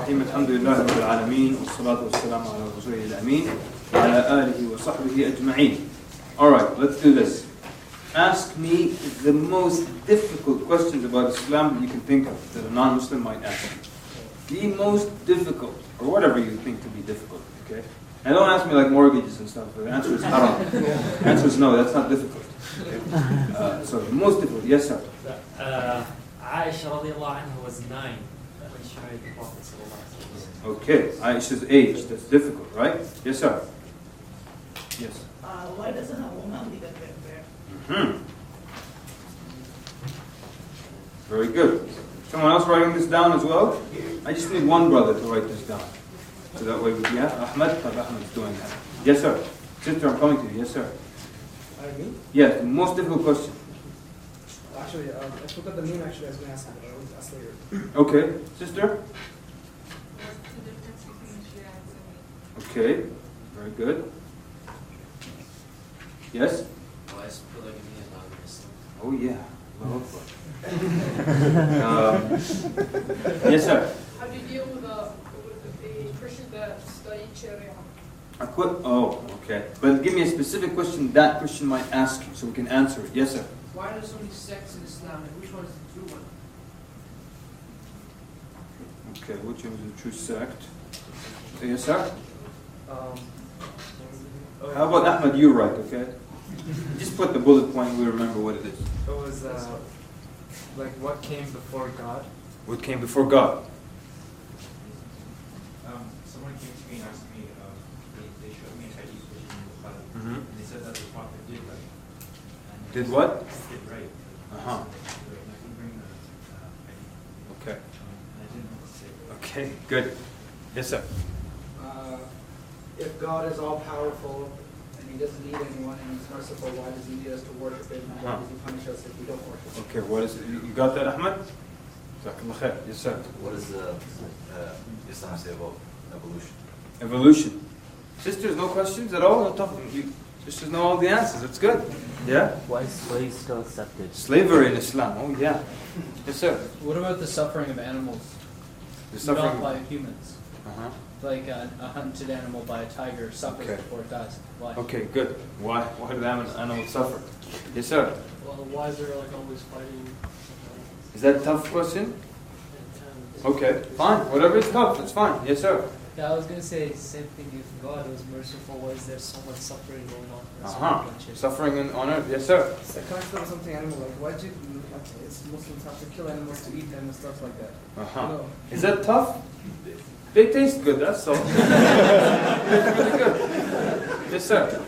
الرحيم الحمد لله رب العالمين والصلاة والسلام على رسوله الأمين وعلى آله وصحبه أجمعين. Alright, let's do this. Ask me the most difficult questions about Islam that you can think of that a non-Muslim might ask. The most difficult, or whatever you think to be difficult, okay? And don't ask me like mortgages and stuff, but the answer is haram. The answer is no, that's not difficult. Okay? So the most difficult, yes sir? Aisha radiallahu anha was 9 when she married the Prophet sallallahu alaihi wasallam. Okay, Aisha's age, that's difficult, right? Yes sir? Yes. Why doesn't a woman lead a prayer? Very good. Someone else writing this down as well? I just need one brother to write this down. So that way, Ahmed is doing that. Yes, sir. Sister, I'm coming to you. Yes, sir. Me? Yes, the most difficult question. Actually, I forgot the name actually I was going to ask, but I will ask later. Okay. Sister? What's the difference between Shia and Sunni? Okay. Very good. Yes? Why is polygamy allowed in Islam? Oh, yeah. Allahu Akbar. Yes, sir. How do you deal with a Christian that studied Sharia? Oh, okay. But give me a specific question that Christian might ask you so we can answer it. Yes, sir. Why are there so many sects in Islam, and which one is the true one? Okay, which one is the true sect? Yes, sir. How about Ahmed, you write, okay? Just put the bullet point, we remember what it is. It was like what came before God. What came before God? Someone came to me and asked me, they showed me a hadith in Bukhari, Mhm. and they said that the Prophet did right. And Did what? Did right. Uh-huh. And I can bring the hadith. Okay. And I didn't know what to say. Okay, good. Yes, sir. If God is all powerful and He doesn't need anyone and He's merciful, why does He need us to worship Him? And why does He punish us if we don't worship Him? Okay, what is it? You got that, Ahmed? Jazakallah khair. Yes, sir. What does Islam say about evolution? Evolution. Sisters, no questions at all? No tough. Sisters know all the answers. That's good. Yeah? Why is slaves still accepted? Slavery in Islam. Oh, yeah. Yes, sir. What about the suffering of animals? The suffering. Not by humans. Uh-huh. Like a hunted animal by a tiger suffers Okay. before it dies. Why? Okay, good. Why? Why do the animals suffer? Yes, sir. Well, why is there like always fighting? Is that a tough question? Okay, fine. Whatever is tough, it's fine. Yes, sir. Yeah, I was going to say same thing. If God was merciful, why is there so much suffering going on? Suffering on earth. Yes, sir. So can I start with something animal like? Why do Muslims have to kill animals to eat them and stuff like that? Uh-huh. No. Is that tough? They taste good, that's all. It's really good. Yes, sir.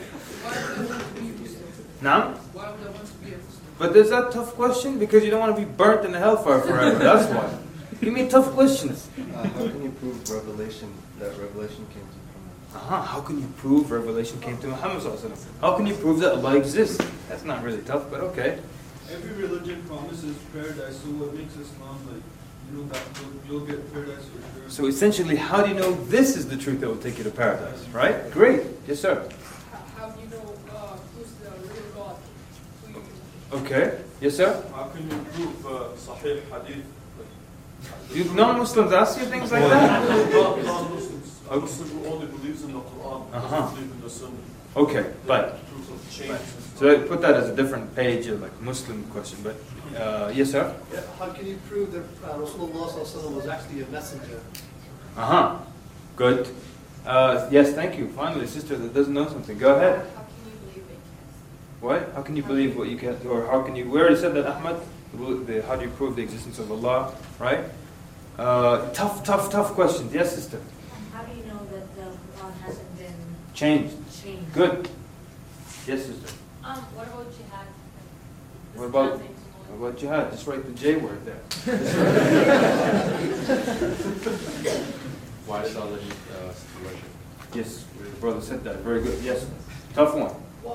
Now? Why would I want to be a Muslim? But is that a tough question? Because you don't want to be burnt in the hellfire forever. That's why. Give me tough questions. How can you prove that revelation came to Muhammad? How can you prove revelation came to Muhammad? How can you prove that Allah exists? That's not really tough, but okay. Every religion promises paradise, so what makes Islam like, that you'll get paradise for sure? So essentially, how do you know this is the truth that will take you to paradise? Right? Great. Yes, sir. How do you know who's the real God? Okay. Yes, sir. How can you prove Sahih Hadith? Do non-Muslims ask you things like that? Non-Muslims. A Muslim who only believes in the Quran, doesn't believe in the Sunnah. Okay, but so put that as a different page, like Muslim question. But yes, sir. Yeah, how can you prove that Rasulullah was actually a messenger? Good. Yes, thank you. Finally, a sister that doesn't know something. Go ahead. How can you believe it can't? What? How can you believe what you can't? Or how can you? We already said that, Ahmed. How do you prove the existence of Allah? Right? Tough questions. Yes, sister. How do you know that the Quran hasn't been changed? Good. Yes, sister. What about jihad? What about jihad? Just write the J word there. Why does Allah need to worship? Yes, the brother said that. Very good. Yes. Tough one.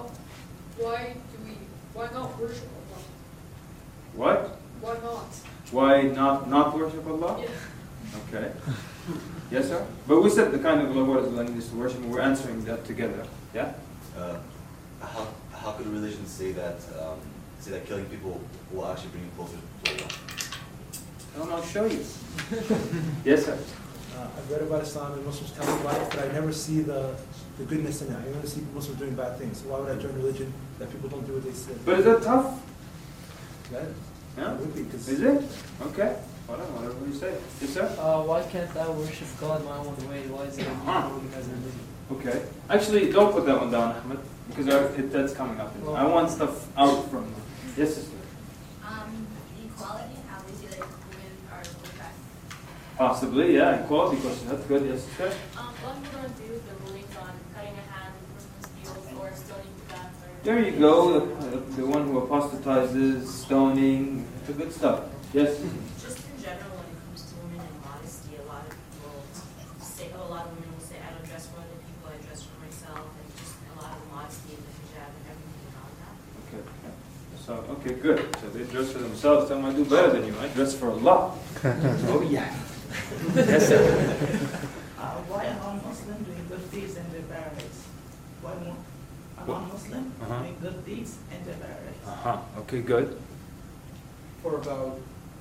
Why not worship Allah? What? Why not? Why not worship Allah? Yeah. Okay. Yes, sir. But we said the kind of Allah what is allowing us to worship, and we're answering that together. Yeah. How could religion say that killing people will actually bring you closer to Allah? I'll show you. Yes, sir. I've read about Islam and Muslims tell me about it, but I never see the goodness in it. I only see Muslims doing bad things. So why would I join a religion that people don't do what they say? But is that tough? That, Yeah? it would be, 'cause Is it? Okay. Whatever you say. Yes, sir? Why can't I worship God my own way? Why is it organized religion? Okay. Actually, don't put that one down, Ahmed, because that's coming up. I want stuff out from. Yes, sister. Equality, how we see that women are oppressed. Possibly, yeah. Equality question. That's good. Yes, sister. What would one do with the rulings on cutting a hand, Christmas deals, or stoning to death? There you go. The one who apostatizes, stoning, the good stuff. Yes. Just in general, when it comes to women and modesty, a lot of people say, a lot of women will say, I don't dress for other people, I dress for myself, and just a lot of modesty in the hijab and everything around that. Okay. So, okay, good. So they dress for themselves. Tell them I do better than you. I dress for Allah. Oh, yeah. Yes, sir. Why are non-Muslim doing good deeds in their paradise? Why won't a non-Muslim doing good deeds in their paradise? Okay, good. For about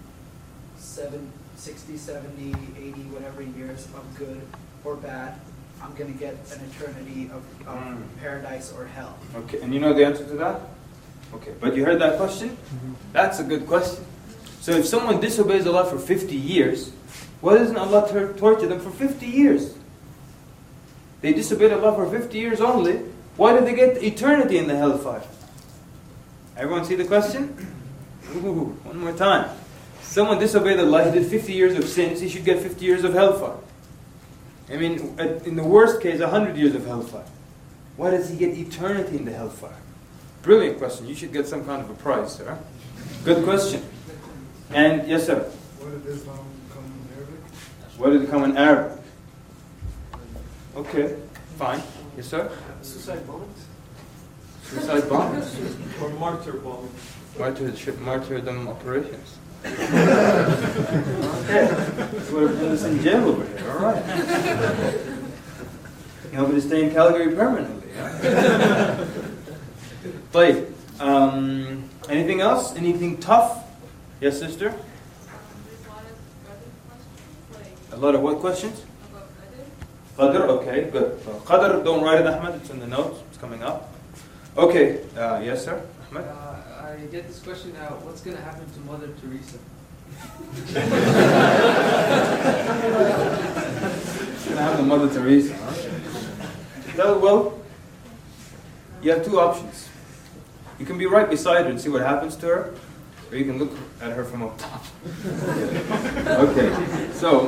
60, 70, 80, whatever years of good or bad, I'm going to get an eternity of paradise or hell. Okay, and you know the answer to that? Okay, but you heard that question? That's a good question. So if someone disobeys Allah for 50 years, why doesn't Allah torture them for 50 years? They disobeyed Allah for 50 years only. Why did they get eternity in the hellfire? Everyone see the question? Ooh, one more time. Someone disobeyed Allah, he did 50 years of sins, he should get 50 years of hellfire. I mean, in the worst case, 100 years of hellfire. Why does he get eternity in the hellfire? Brilliant question. You should get some kind of a prize, sir. Good question. And, yes, sir? Why did Islam come in Arabic? Why did it come in Arabic? Okay, fine. Yes, sir? Suicide bombings? Suicide bombings? Or martyr bombings? Martyrdom operations. Okay. We're putting this in jail over here. All right. You want me to stay in Calgary permanently? Yeah? طيب. Anything else? Anything tough? Yes, sister? A lot of what questions? Qadr, okay, good. Qadr, don't write it, Ahmed. It's in the notes. It's coming up. Okay. Yes, sir? Ahmed? I get this question now. What's going to happen to Mother Teresa? It's going to happen to Mother Teresa, huh? Well, you have two options. You can be right beside her and see what happens to her, or you can look at her from up top. Okay, so.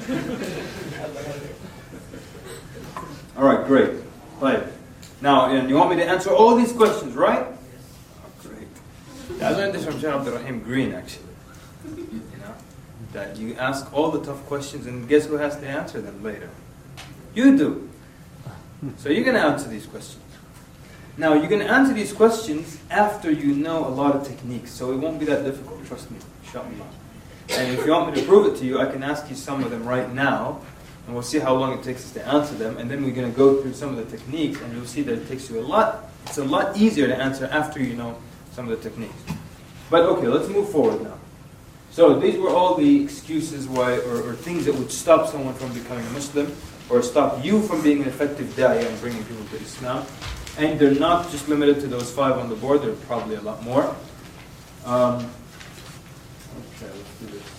All right, great. Right. Now, and you want me to answer all these questions, right? Oh, great. I learned this from Sheikh Abdul Rahim Green, actually. You know, that you ask all the tough questions, and guess who has to answer them later? You do. So you're going to answer these questions. Now, you're going to answer these questions after you know a lot of techniques, so it won't be that difficult, trust me, inshallah. And if you want me to prove it to you, I can ask you some of them right now, and we'll see how long it takes us to answer them, and then we're going to go through some of the techniques, and you'll see that it takes you it's a lot easier to answer after you know some of the techniques. But okay, let's move forward now. So these were all the excuses why, or things that would stop someone from becoming a Muslim, or stop you from being an effective da'iyah and bringing people to Islam. And they're not just limited to those 5 on the board, there are probably a lot more. Okay, let's do this.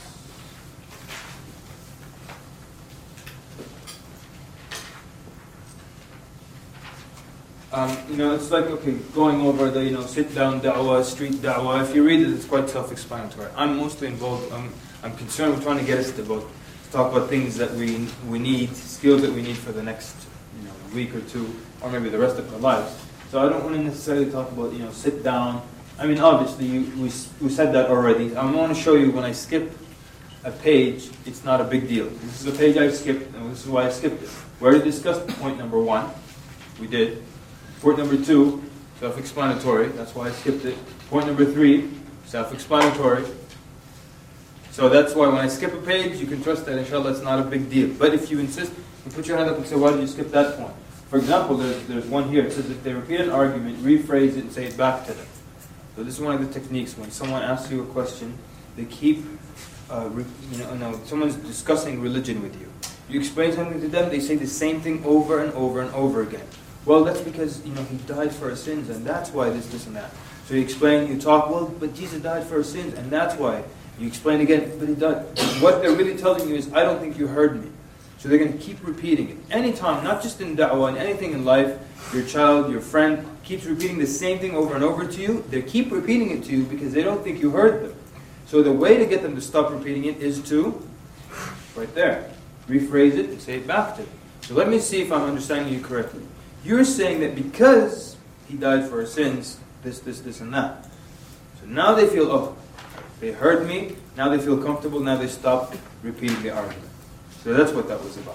It's like, okay, going over the, sit down da'wah, street da'wah. If you read it, it's quite self-explanatory. I'm mostly involved, I'm concerned with trying to get us to talk about things that we need, skills that we need for the next week or two, or maybe the rest of our lives. So I don't want to necessarily talk about, sit down. I mean, obviously, we said that already. I want to show you when I skip a page, it's not a big deal. This is a page I've skipped, and this is why I skipped it. We already discussed point number 1. We did. Point number 2, self-explanatory. That's why I skipped it. Point number 3, self-explanatory. So that's why when I skip a page, you can trust that, inshallah, it's not a big deal. But if you insist, you put your hand up and say, why did you skip that point? For example, there's one here. It says if they repeat an argument, rephrase it and say it back to them. So this is one of the techniques. When someone asks you a question, they keep, someone's discussing religion with you. You explain something to them, they say the same thing over and over and over again. Well, that's because, you know, he died for our sins, and that's why this and that. So you explain, you talk, well, but Jesus died for our sins, and that's why. You explain again, but he died. What they're really telling you is, I don't think you heard me. So they're going to keep repeating it. Anytime, not just in da'wah, in anything in life, your child, your friend, keeps repeating the same thing over and over to you, they keep repeating it to you because they don't think you heard them. So the way to get them to stop repeating it is to, right there, rephrase it and say it back to them. So let me see if I'm understanding you correctly. You're saying that because he died for our sins, this, and that. So now they feel, oh, they heard me, now they feel comfortable, now they stop repeating the argument. So that's what that was about.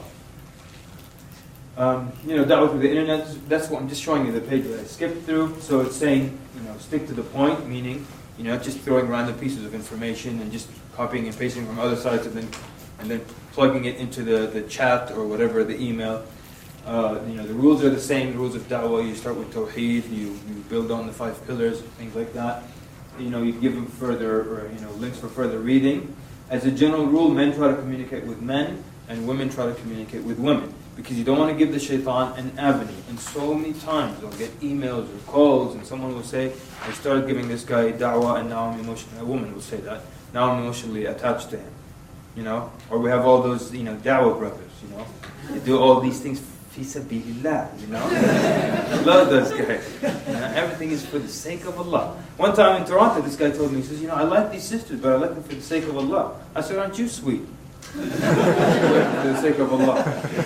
You know, that was with the internet, that's what I'm just showing you the page that I skipped through. So it's saying, you know, stick to the point, meaning, you know, just throwing random pieces of information and just copying and pasting from other sites and then plugging it into the chat or whatever, the email. You know, the rules are the same, the rules of da'wah. You start with tawheed, you build on the 5 pillars, things like that. You know, you give them further, or, you know, links for further reading. As a general rule, men try to communicate with men, and women try to communicate with women. Because you don't want to give the shaitan an avenue. And so many times you'll get emails or calls, and someone will say, I started giving this guy da'wah, and now I'm emotionally, a woman will say that, now I'm emotionally attached to him. You know? Or we have all those, you know, da'wah brothers, you know? They do all these things, fi sabilillah, you know? I love those guys. You know, everything is for the sake of Allah. One time in Toronto, this guy told me, he says, you know, I like these sisters, but I like them for the sake of Allah. I said, aren't you sweet? For the sake of Allah.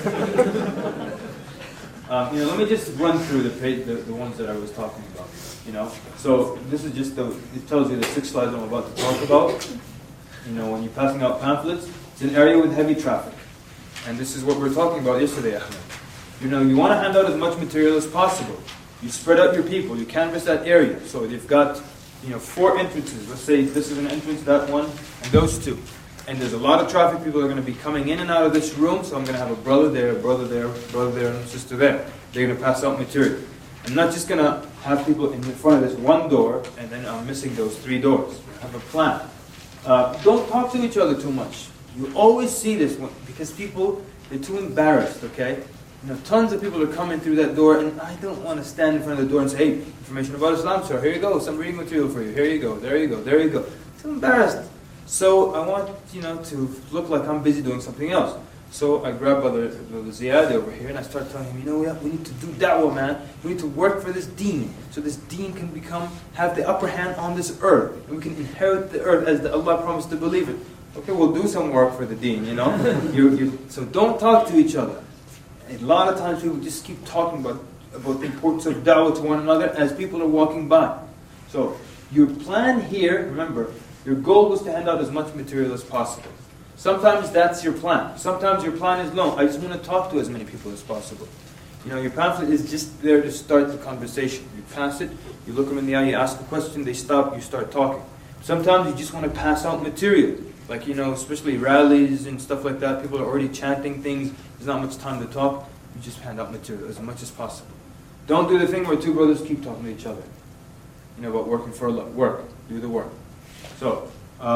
You know, let me just run through the ones that I was talking about. You know, so this is just it tells you the 6 slides I'm about to talk about. You know, when you're passing out pamphlets, it's an area with heavy traffic, and this is what we were talking about yesterday, Ahmed. You know, you want to hand out as much material as possible. You spread out your people. You canvass that area. So you've got, you know, 4 entrances. Let's say this is an entrance, that one, and those 2. And there's a lot of traffic. People are going to be coming in and out of this room. So I'm going to have a brother there, brother there, brother there, and a sister there. They're going to pass out material. I'm not just going to have people in front of this one door, and then I'm missing those 3 doors. I have a plan. Don't talk to each other too much. You always see this because people, they're too embarrassed, okay? You know, tons of people are coming through that door, and I don't want to stand in front of the door and say, hey, information about Islam, sir, here you go, some reading material for you, here you go, there you go, there you go. Too embarrassed. So I want, you know, to look like I'm busy doing something else. So I grab Brother Ziyad over here, and I start telling him, you know what, we need to do da'wah, man. We need to work for this deen, so this deen can have the upper hand on this earth, and we can inherit the earth as Allah promised to believe it. Okay, we'll do some work for the deen, you know. So don't talk to each other. A lot of times people just keep talking about the importance of da'wah to one another as people are walking by. So your plan here, remember, your goal was to hand out as much material as possible. Sometimes that's your plan. Sometimes your plan is, no, I just want to talk to as many people as possible. You know, your pamphlet is just there to start the conversation. You pass it, you look them in the eye, you ask a question, they stop, you start talking. Sometimes you just want to pass out material. Like, you know, especially rallies and stuff like that, people are already chanting things, there's not much time to talk, you just hand out material as much as possible. Don't do the thing where 2 brothers keep talking to each other. You know, about working for Allah. Work. Do the work. So,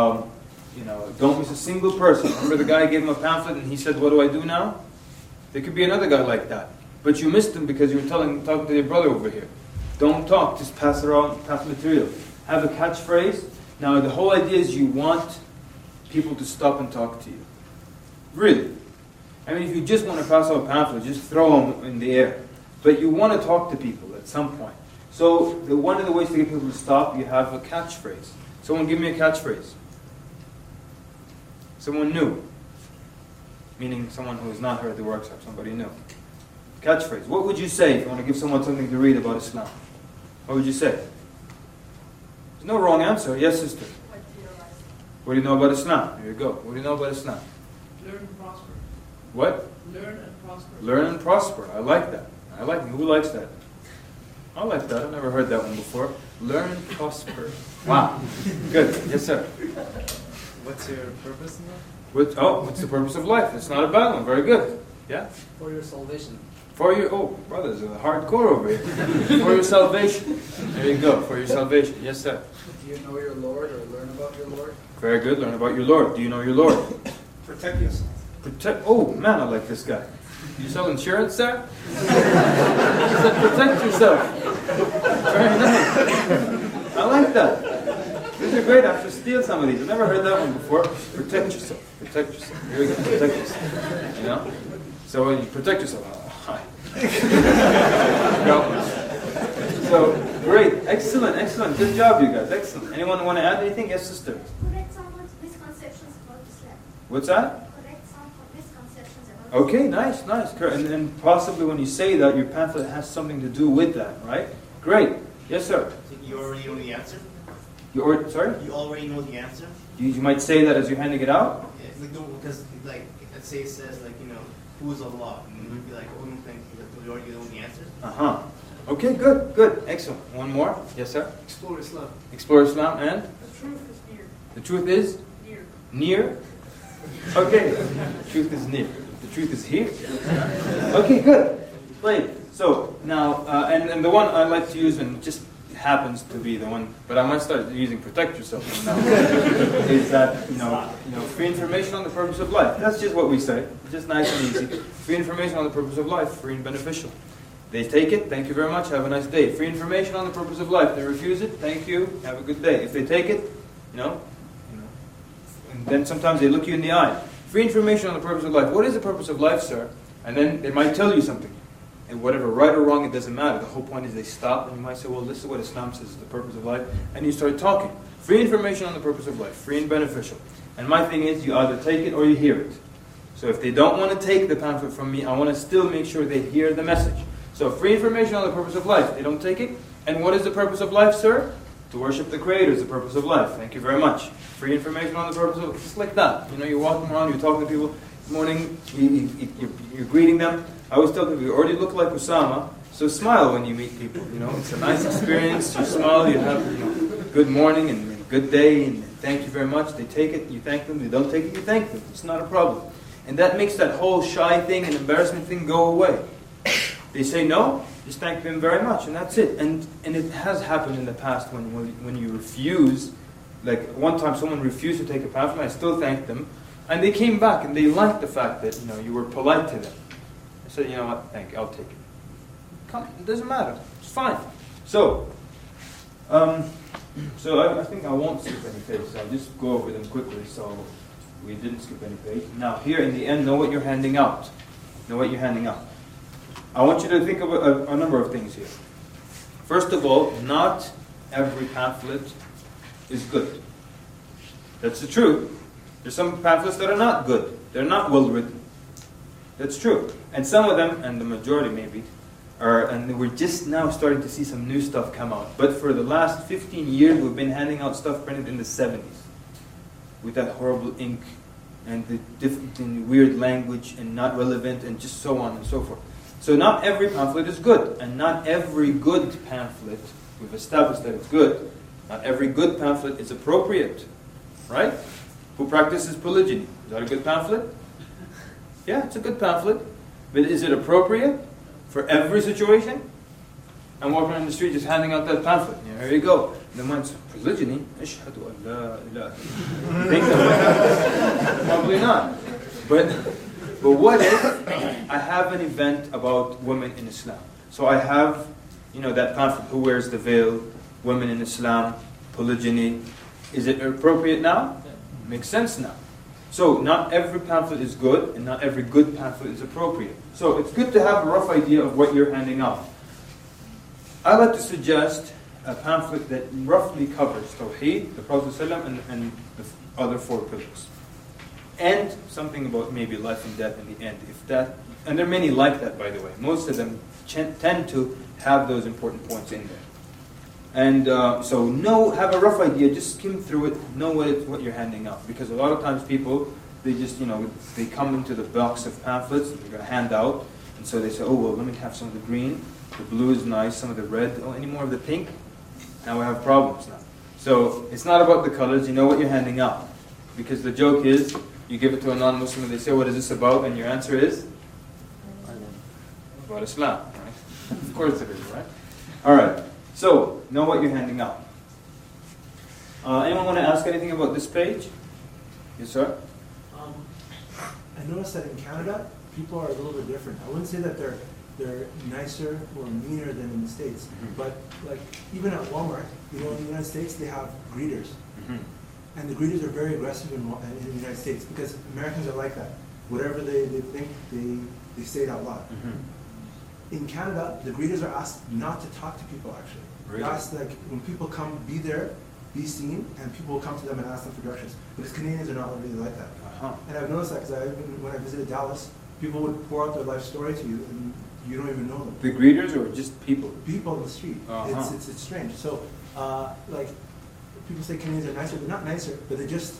you know, don't miss a single person. Remember the guy gave him a pamphlet and he said, what do I do now? There could be another guy like that. But you missed him because you were talking to your brother over here. Don't talk, just pass around, pass material. Have a catchphrase. Now the whole idea is you want people to stop and talk to you. Really. I mean, if you just want to pass out pamphlets, just throw them in the air. But you want to talk to people at some point. So one of the ways to get people to stop, you have a catchphrase. Someone give me a catchphrase. Someone new. Meaning someone who has not heard the workshop, somebody new. Catchphrase. What would you say if you want to give someone something to read about Islam? What would you say? There's no wrong answer. Yes, sister. What do you know about Islam? Here you go. What do you know about Islam? Learn and prosper. What? Learn and prosper. Learn and prosper. I like that. I like it. Who likes that? I like that. I've never heard that one before. Learn and prosper. Wow. Good. Yes, sir. What's your purpose in that? What's the purpose of life? It's not a bad one. Very good. Yeah? For your salvation. For your, brothers are hardcore over here. For your salvation. There you go. For your salvation. Yes, sir. Do you know your Lord or learn about your Lord? Very good. Learn about your Lord. Do you know your Lord? Protect yourself. Oh man, I like this guy. You sell insurance, sir? He said, protect yourself. Very nice. I like that. These are great. I have to steal some of these. I've never heard that one before. Protect yourself. Protect yourself. Here we go. Protect yourself. You know? So when you protect yourself, hi. So great. Excellent. Excellent. Good job, you guys. Excellent. Anyone want to add anything? Yes, sister. Correct some misconceptions about Islam. What's that? Correct some misconceptions about Okay, nice, nice. And possibly when you say that, your pamphlet has something to do with that, right? Great. Yes, sir. So you already know the answer? Sorry? You already know the answer? You might say that as you're handing it out? Yeah, because, like, let's say it says, like, you know, who is Allah? And you'd be like, oh, you think you already know the answer? Uh-huh. Okay, good, good. Excellent. One more. Yes, sir? Explore Islam. Explore Islam and? The truth is near. The truth is? Near. Near? Okay. The truth is near. The truth is here. Okay, good. Great. So, now, and the one I like to use, and just happens to be the one, but I might start using protect yourself now, is that, you know, free information on the purpose of life. That's just what we say. Just nice and easy. Free information on the purpose of life, free and beneficial. They take it, thank you very much, have a nice day. Free information on the purpose of life. They refuse it, thank you, have a good day. If they take it, and then sometimes they look you in the eye. Free information on the purpose of life. What is the purpose of life, sir? And then they might tell you something. And whatever, right or wrong, it doesn't matter. The whole point is they stop and you might say, well, this is what Islam says is the purpose of life. And you start talking. Free information on the purpose of life. Free and beneficial. And my thing is, you either take it or you hear it. So if they don't want to take the pamphlet from me, I want to still make sure they hear the message. So free information on the purpose of life. They don't take it. And what is the purpose of life, sir? To worship the Creator is the purpose of life. Thank you very much. Free information on the purpose of life. Just like that. You know, you're walking around, you're talking to people. Good morning. You're greeting them. I always tell people, you already look like Osama, so smile when you meet people. You know, it's a nice experience. You smile, you have good morning and good day, and thank you very much. They take it, you thank them. They don't take it, you thank them. It's not a problem. And that makes that whole shy thing and embarrassment thing go away. They say no, just thank them very much, and that's it. And it has happened in the past when you refuse. Like one time someone refused to take a pamphlet, I still thanked them. And they came back and they liked the fact that you were polite to them. I said, you know what, thank you, I'll take it. Come, it doesn't matter, it's fine. So I think I won't skip any pages. I'll just go over them quickly so we didn't skip any page. Now here in the end, know what you're handing out. Know what you're handing out. I want you to think of a number of things here. First of all, not every pamphlet is good. That's the truth. There's some pamphlets that are not good. They're not well written. That's true. And some of them, and the majority maybe, and we're just now starting to see some new stuff come out. But for the last 15 years, we've been handing out stuff printed in the 70s. With that horrible ink, and the different and weird language, and not relevant, and just so on and so forth. So not every pamphlet is good. And not every good pamphlet, we've established that it's good, not every good pamphlet is appropriate. Right? Who practices polygyny? Is that a good pamphlet? Yeah, it's a good pamphlet. But is it appropriate for every situation? I'm walking on the street just handing out that pamphlet. Yeah, here you go. And the man says, polygyny? Ashhadu an la ilaha. You think that? Probably not. But what if I have an event about women in Islam? So I have, that pamphlet, who wears the veil, women in Islam, polygyny. Is it appropriate now? Makes sense now. So not every pamphlet is good, and not every good pamphlet is appropriate. So it's good to have a rough idea of what you're handing out. I like to suggest a pamphlet that roughly covers Tawheed, the Prophet ﷺ, and the other 4 pillars. And something about maybe life and death in the end. And there are many like that, by the way. Most of them tend to have those important points in there. And so have a rough idea, just skim through it, know what you're handing out. Because a lot of times people, they just, they come into the box of pamphlets that they're going to hand out, and so they say, oh, well, let me have some of the green, the blue is nice, some of the red, any more of the pink? Now we have problems now. So it's not about the colors, you know what you're handing out. Because the joke is, you give it to a non-Muslim and they say, what is this about? And your answer is? About Islam, right? Of course it is, right? Alright. So, know what you're handing out. Anyone want to ask anything about this page? Yes, sir? I I noticed that in Canada, people are a little bit different. I wouldn't say that they're nicer or meaner than in the States, but like even at Walmart, in the United States, they have greeters. And the greeters are very aggressive in the United States because Americans are like that. Whatever they think, they say it out loud. In Canada, the greeters are asked not to talk to people, actually. Really? They're asked, like, when people come, be there, be seen, and people will come to them and ask them for directions. Because Canadians are not really like that. And I've noticed that because when I visited Dallas, people would pour out their life story to you, and you don't even know them. The greeters or just people? People on the street. It's strange. So, like, people say Canadians are nicer. They're not nicer, but they just,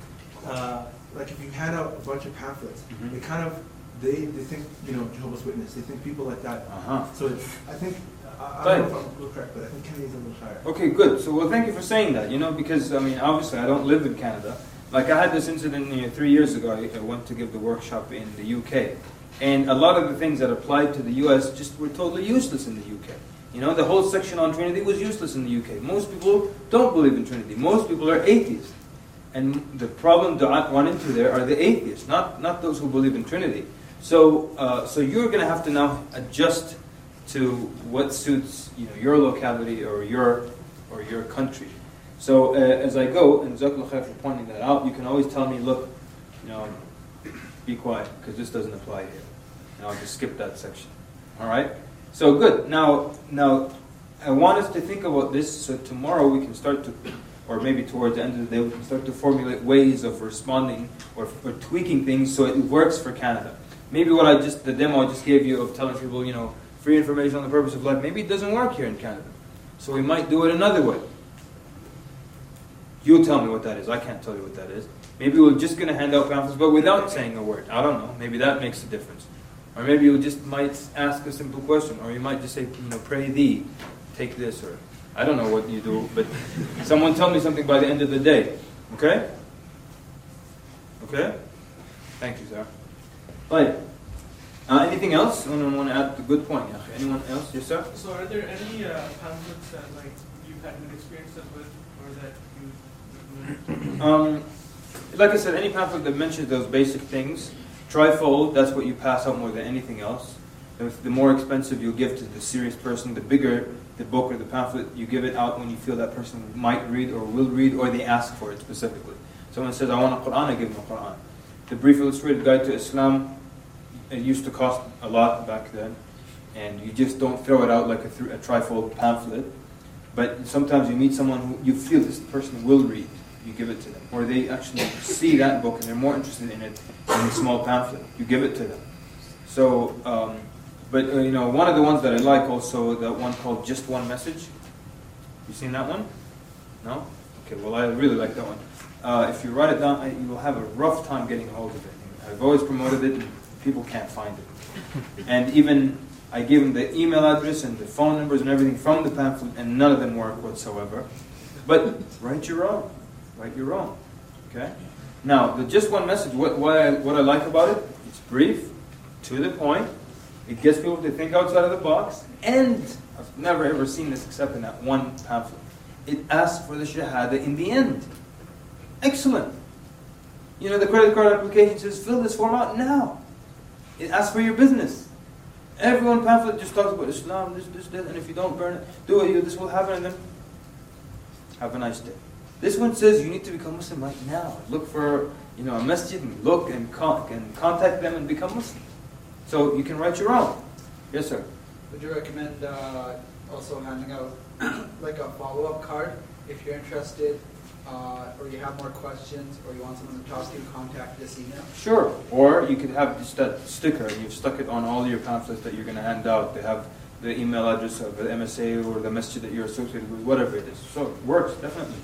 like if you hand out a bunch of pamphlets, they kind of, they think, Jehovah's Witness. They think people like that. So it's, I think, I don't know if I'm correct, but I think Canadians are a little higher. Okay, good. So, well, thank you for saying that, because, I mean, obviously I don't live in Canada. Like, I had this incident 3 years ago. I went to give the workshop in the UK. And a lot of the things that applied to the US just were totally useless in the UK. The whole section on Trinity was useless in the UK. Most people don't believe in Trinity. Most people are atheists. And the problem to run into there are the atheists, not those who believe in Trinity. So you're going to have to now adjust to what suits your locality or your country. So as I go, and Jazakallah khair for pointing that out, you can always tell me, look, be quiet, because this doesn't apply here. And I'll just skip that section. All right? So good. Now I want us to think about this, so tomorrow we can start to, or maybe towards the end of the day, we can start to formulate ways of responding or tweaking things so it works for Canada. Maybe the demo I just gave you of telling people, free information on the purpose of life, maybe it doesn't work here in Canada. So we might do it another way. You'll tell me what that is. I can't tell you what that is. Maybe we're just going to hand out pamphlets, but without saying a word. I don't know. Maybe that makes a difference. Or maybe you just might ask a simple question. Or you might just say, pray thee, take this. Or I don't know what you do, but someone tell me something by the end of the day. Okay? Okay? Thank you, sir. Right. Anything else? Anyone want to add a good point? Anyone else? Yes, sir? So are there any pamphlets that you've had good experiences with, or that you like I said, any pamphlet that mentions those basic things, trifold, that's what you pass out more than anything else. The more expensive you give to the serious person, the bigger the book or the pamphlet, you give it out when you feel that person might read or will read, or they ask for it specifically. Someone says, I want a Quran, I give them a Quran. The Brief Illustrated Guide to Islam, it used to cost a lot back then, and you just don't throw it out like a trifold pamphlet. But sometimes you meet someone who you feel this person will read, you give it to them. Or they actually see that book and they're more interested in it than a small pamphlet. You give it to them. So, but one of the ones that I like also, that one called Just One Message. You seen that one? No? Okay, well I really like that one. If you write it down, you will have a rough time getting a hold of it. I've always promoted it and people can't find it. And even I gave them the email address and the phone numbers and everything from the pamphlet, and none of them work whatsoever. But write your own. Write your own. Okay? Now, the Just One Message, what I like about it, it's brief, to the point, it gets people to think outside of the box, and I've never ever seen this except in that one pamphlet. It asks for the Shahada in the end. Excellent. The credit card application says, fill this form out now. It asks for your business. Everyone pamphlet just talks about Islam, this, and if you don't burn it, do it, this will happen, and then have a nice day. This one says you need to become Muslim right now. Look for a masjid and look and contact them and become Muslim. So you can write your own. Yes, sir. Would you recommend also handing out like a follow-up card if you're interested, or you have more questions, or you want someone to talk to you? Contact this email. Sure. Or you could have just that sticker and you've stuck it on all your pamphlets that you're going to hand out. They have the email address of the MSA or the masjid that you're associated with, whatever it is. So it works, definitely.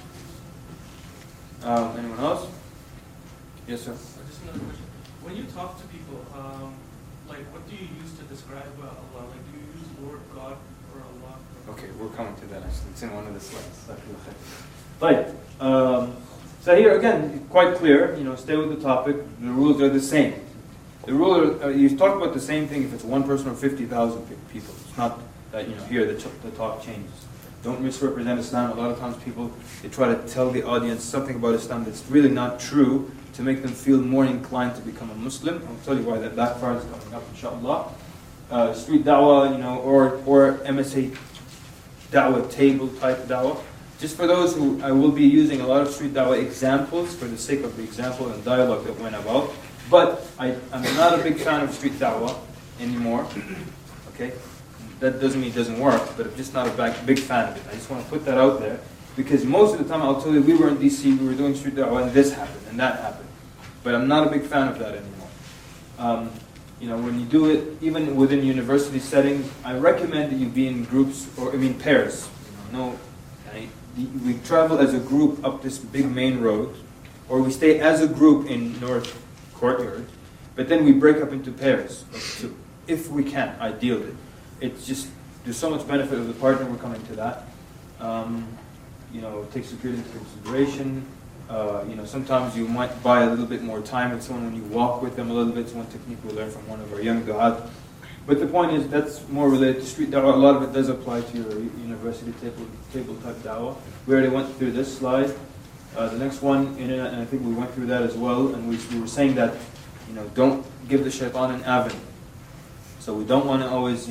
Anyone else? Yes, sir. Just another question. When you talk to people, what do you use to describe Allah? Do you use the word God or Allah? Okay, we're coming to that actually. It's in one of the slides. Right. So here again, quite clear. Stay with the topic. The rules are the same. The rule you talk about the same thing if it's one person or 50,000 people. It's not that here the talk changes. Don't misrepresent Islam. A lot of times people, they try to tell the audience something about Islam that's really not true, to make them feel more inclined to become a Muslim. I'll tell you why that backfires coming up, inshallah. Street da'wah, or MSA da'wah table type da'wah. Just for those who, I will be using a lot of street da'wah examples for the sake of the example and dialogue that went about. But I'm not a big fan of street da'wah anymore. Okay? That doesn't mean it doesn't work, but I'm just not a big fan of it. I just want to put that out there. Because most of the time, I'll tell you, we were in DC, we were doing street da'wah, and this happened, and that happened. But I'm not a big fan of that anymore. When you do it, even within university settings, I recommend that you be in groups, pairs. We travel as a group up this big main road, or we stay as a group in North Courtyard, but then we break up into pairs of two, if we can, ideally. It's just, there's so much benefit of the partner, we're coming to that. Take security into consideration. Sometimes you might buy a little bit more time with someone when you walk with them a little bit. It's one technique we learned from one of our young du'at. But the point is, that's more related to street da'wah. A lot of it does apply to your university table type da'wah. We already went through this slide. The next one, and I think we went through that as well, and we were saying that, don't give the shaitan an avenue. So we don't want to always,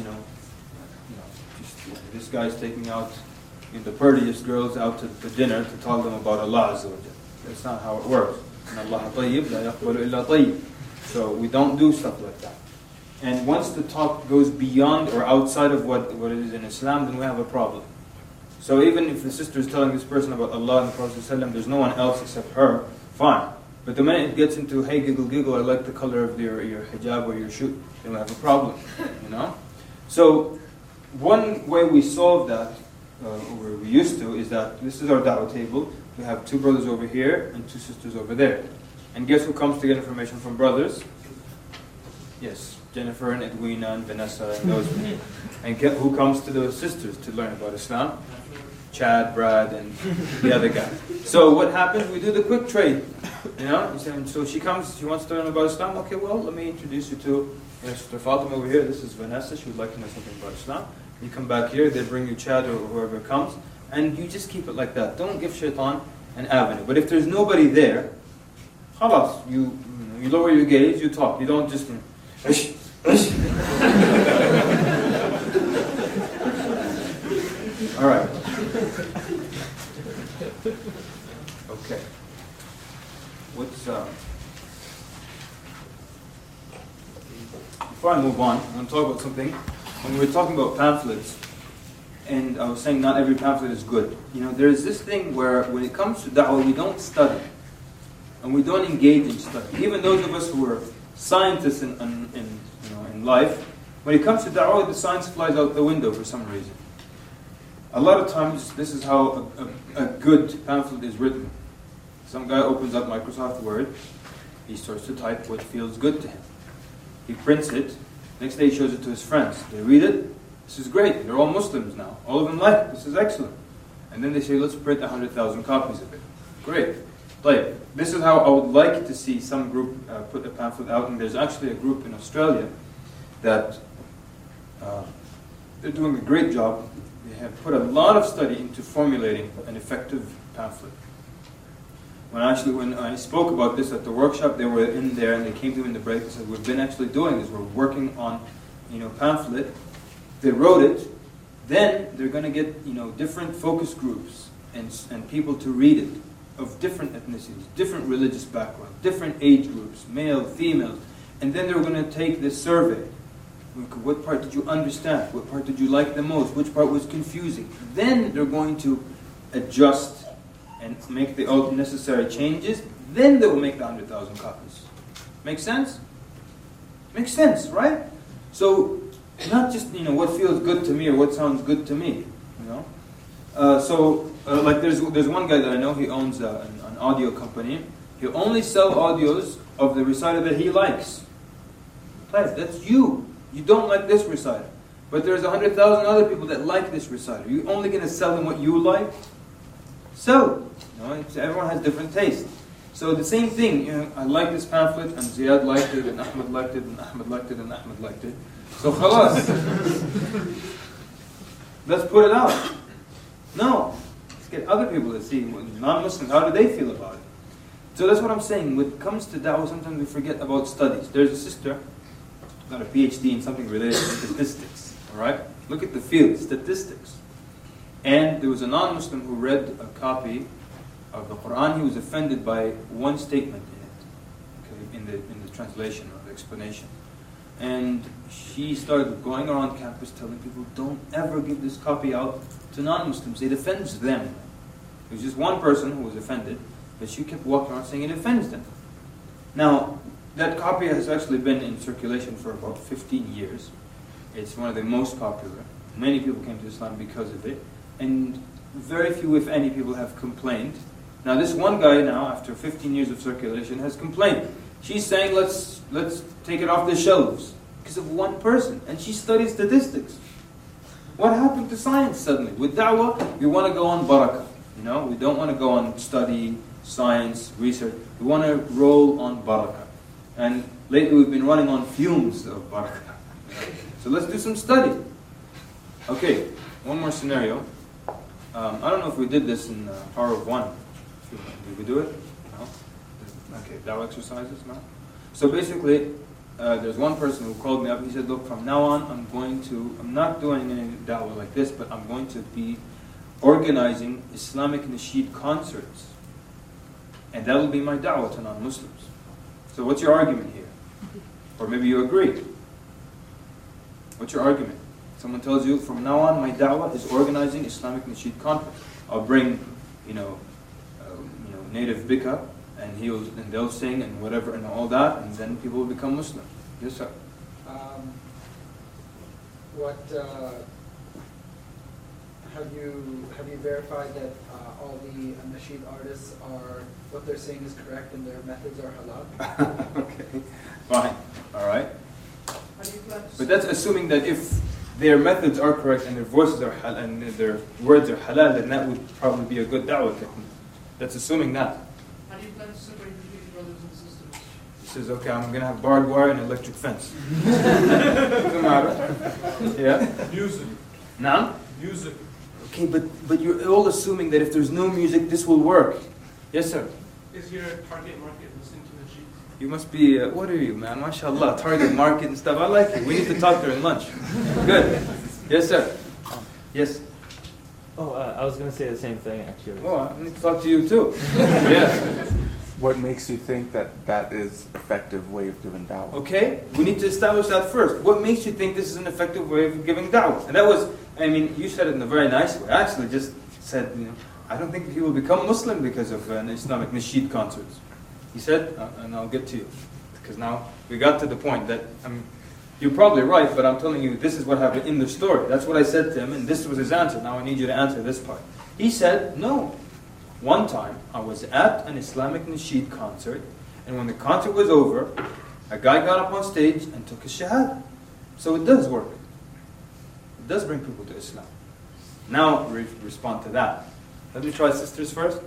this guy's taking out the prettiest girls out to dinner to talk them about Allah Azza wa Jalla. That's not how it works. So we don't do stuff like that. And once the talk goes beyond or outside of what it is in Islam, then we have a problem. So even if the sister is telling this person about Allah and the Prophet ﷺ, there's no one else except her, fine. But the minute it gets into, hey, giggle, I like the color of your hijab or your shoe, then we have a problem, So one way we solve that, or we used to, is that this is our da'wah table. We have two brothers over here and two sisters over there. And guess who comes to get information from brothers? Yes, Jennifer and Edwina and Vanessa and those people. And who comes to those sisters to learn about Islam? Chad, Brad, and the other guy. So what happens? We do the quick trade. So she comes, she wants to learn about Islam. Okay, well, let me introduce you to Sister Fatima over here. This is Vanessa. She would like to know something about Islam. You come back here, they bring you Chad or whoever comes, and you just keep it like that. Don't give shaitan an avenue. But if there's nobody there, khalas, you lower your gaze, you talk. You don't just... All right. Okay. Before I move on, I'm going to talk about something. When we were talking about pamphlets, and I was saying not every pamphlet is good. There's this thing where when it comes to da'wah, we don't study. And we don't engage in study. Even those of us who are scientists in life, when it comes to da'wah, the science flies out the window for some reason. A lot of times, this is how a good pamphlet is written. Some guy opens up Microsoft Word, he starts to type what feels good to him. He prints it, next day he shows it to his friends. They read it, this is great, they're all Muslims now. All of them like it, this is excellent. And then they say, let's print 100,000 copies of it. Great. This is how I would like to see some group put a pamphlet out, and there's actually a group in Australia that they're doing a great job. They have put a lot of study into formulating an effective pamphlet. When I spoke about this at the workshop, they were in there and they came to me in the break and said, we've been actually doing this. We're working on, pamphlet. They wrote it. Then they're going to get, different focus groups and people to read it of different ethnicities, different religious backgrounds, different age groups, male, female. And then they're going to take this survey. What part did you understand? What part did you like the most? Which part was confusing? Then they're going to adjust and make the necessary changes. Then they will make the 100,000 copies. Make sense? Makes sense, right? So, not just what feels good to me or what sounds good to me. There's one guy that I know. He owns an audio company. He'll only sell audios of the reciter that he likes. That's you. You don't like this reciter. But there's 100,000 other people that like this reciter. You're only going to sell them what you like? Sell. Everyone has different tastes. So the same thing, I like this pamphlet, and Ziyad liked it, and Ahmed liked it, and Ahmed liked it, and Ahmed liked it. So khalas. Let's put it out. No. Let's get other people to see, non-Muslims, how do they feel about it? So that's what I'm saying. When it comes to da'wah, sometimes we forget about studies. There's a sister, got a PhD in something related to statistics. All right? Look at the field, statistics. And there was a non-Muslim who read a copy of the Quran. He was offended by one statement in it, okay, in the translation or the explanation. And she started going around campus telling people, don't ever give this copy out to non-Muslims. It offends them. There was just one person who was offended, but she kept walking around saying it offends them. Now, that copy has actually been in circulation for about 15 years. It's one of the most popular. Many people came to Islam because of it. And very few, if any, people have complained. Now, this one guy now, after 15 years of circulation, has complained. She's saying, let's take it off the shelves because of one person. And she studies statistics. What happened to science suddenly? With da'wah, we want to go on barakah. You know, we don't want to go on study, science, research. We want to roll on barakah. And lately we've been running on fumes of barakah. So let's do some study. Okay, one more scenario. I don't know if we did this in Power of One. Did we do it? No? Okay, da'wah exercises? No? So basically, there's one person who called me up. He said, look, from now on, I'm not doing any da'wah like this, but I'm going to be organizing Islamic nasheed concerts. And that will be my da'wah to non-Muslims. So what's your argument here? Or maybe you agree. What's your argument? Someone tells you, from now on, my da'wah is organizing Islamic nasheed concerts. I'll bring, native bika, and they'll sing and whatever and all that, and then people will become Muslim. Yes, sir. Have you verified that all the nasheed artists are, what they're saying is correct and their methods are halal? Okay, fine, all right. But that's assuming that if their methods are correct and their voices are halal and their words are halal, then that would probably be a good da'wah technique. That's assuming that. How do you plan to separate between brothers and sisters? He says, okay, I'm going to have barbed wire and electric fence. Doesn't matter. Yeah? Music. Now? Music. Okay, but you're all assuming that if there's no music, this will work. Yes, sir? Is your target market listening to the sheep? You must be, what are you, man? MashaAllah, target market and stuff. I like it. We need to talk during lunch. Good. Yes, sir? Yes? Oh, I was going to say the same thing, actually. Oh, I need to talk to you too. Yes. What makes you think that that is an effective way of giving da'wah? Okay, we need to establish that first. What makes you think this is an effective way of giving da'wah? And that was, you said it in a very nice way. I actually just said, I don't think he will become Muslim because of an Islamic nasheed concerts. He said, and I'll get to you, because now we got to the point that, you're probably right, but I'm telling you, this is what happened in the story. That's what I said to him, and this was his answer. Now I need you to answer this part. He said, no. One time, I was at an Islamic nasheed concert, and when the concert was over, a guy got up on stage and took his shahada. So it does work. It does bring people to Islam. Now, respond to that. Let me try sisters first.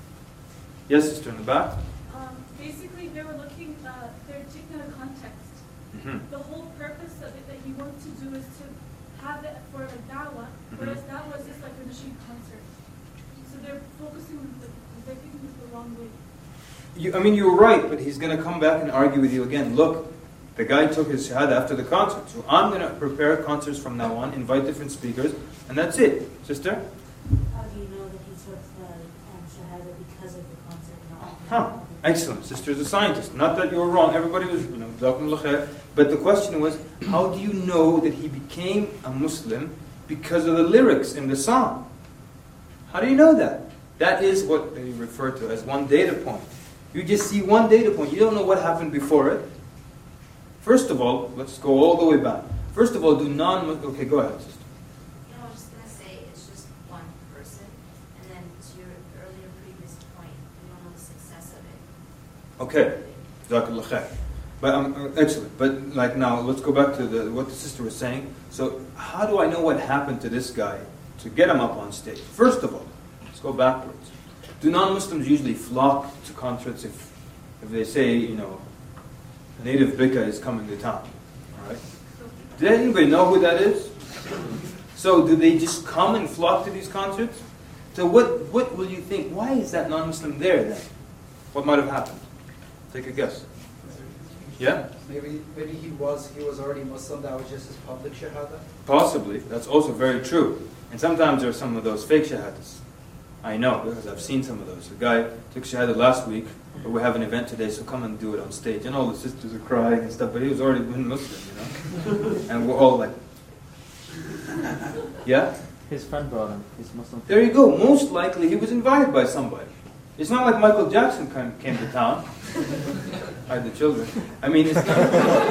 Yes, sister in the back. Basically, they were looking, they're taking out of context. Mm-hmm. The whole purpose of it that he wanted to do is to have it for a da'wah, whereas da'wah is just like a nasheed concert. So they're focusing, they're taking this the wrong way. You're right, but he's going to come back and argue with you again. Look, the guy took his shahada after the concert, so I'm going to prepare concerts from now on, invite different speakers, and that's it. Sister? How do you know that he took the shahada because of the concert? Huh. Excellent. Sister's a scientist. Not that you were wrong. Everybody was, but the question was, how do you know that he became a Muslim because of the lyrics in the song? How do you know that? That is what they refer to as one data point. You just see one data point. You don't know what happened before it. First of all, let's go all the way back. First of all, okay, go ahead, sister. I was just going to say it's just one person, and then to your earlier previous point, we don't know the success of it. Okay, Jazakallah khair. But excellent. But now, let's go back to what the sister was saying. So, how do I know what happened to this guy to get him up on stage? First of all, let's go backwards. Do non-Muslims usually flock to concerts if they say, native bika is coming to town? All right. Did anybody know who that is? So, do they just come and flock to these concerts? So, what will you think? Why is that non-Muslim there then? What might have happened? Take a guess. Yeah? Maybe he was already Muslim, that was just his public shahada? Possibly. That's also very true. And sometimes there are some of those fake shahadas. I know, because I've seen some of those. A guy took shahada last week, but we have an event today, so come and do it on stage. And all the sisters are crying and stuff, but he was already been Muslim, you know? And we're all like, yeah? His friend brought him. He's Muslim. There you go. Most likely he was invited by somebody. It's not like Michael Jackson came to town. Hide the children. I mean, it's not.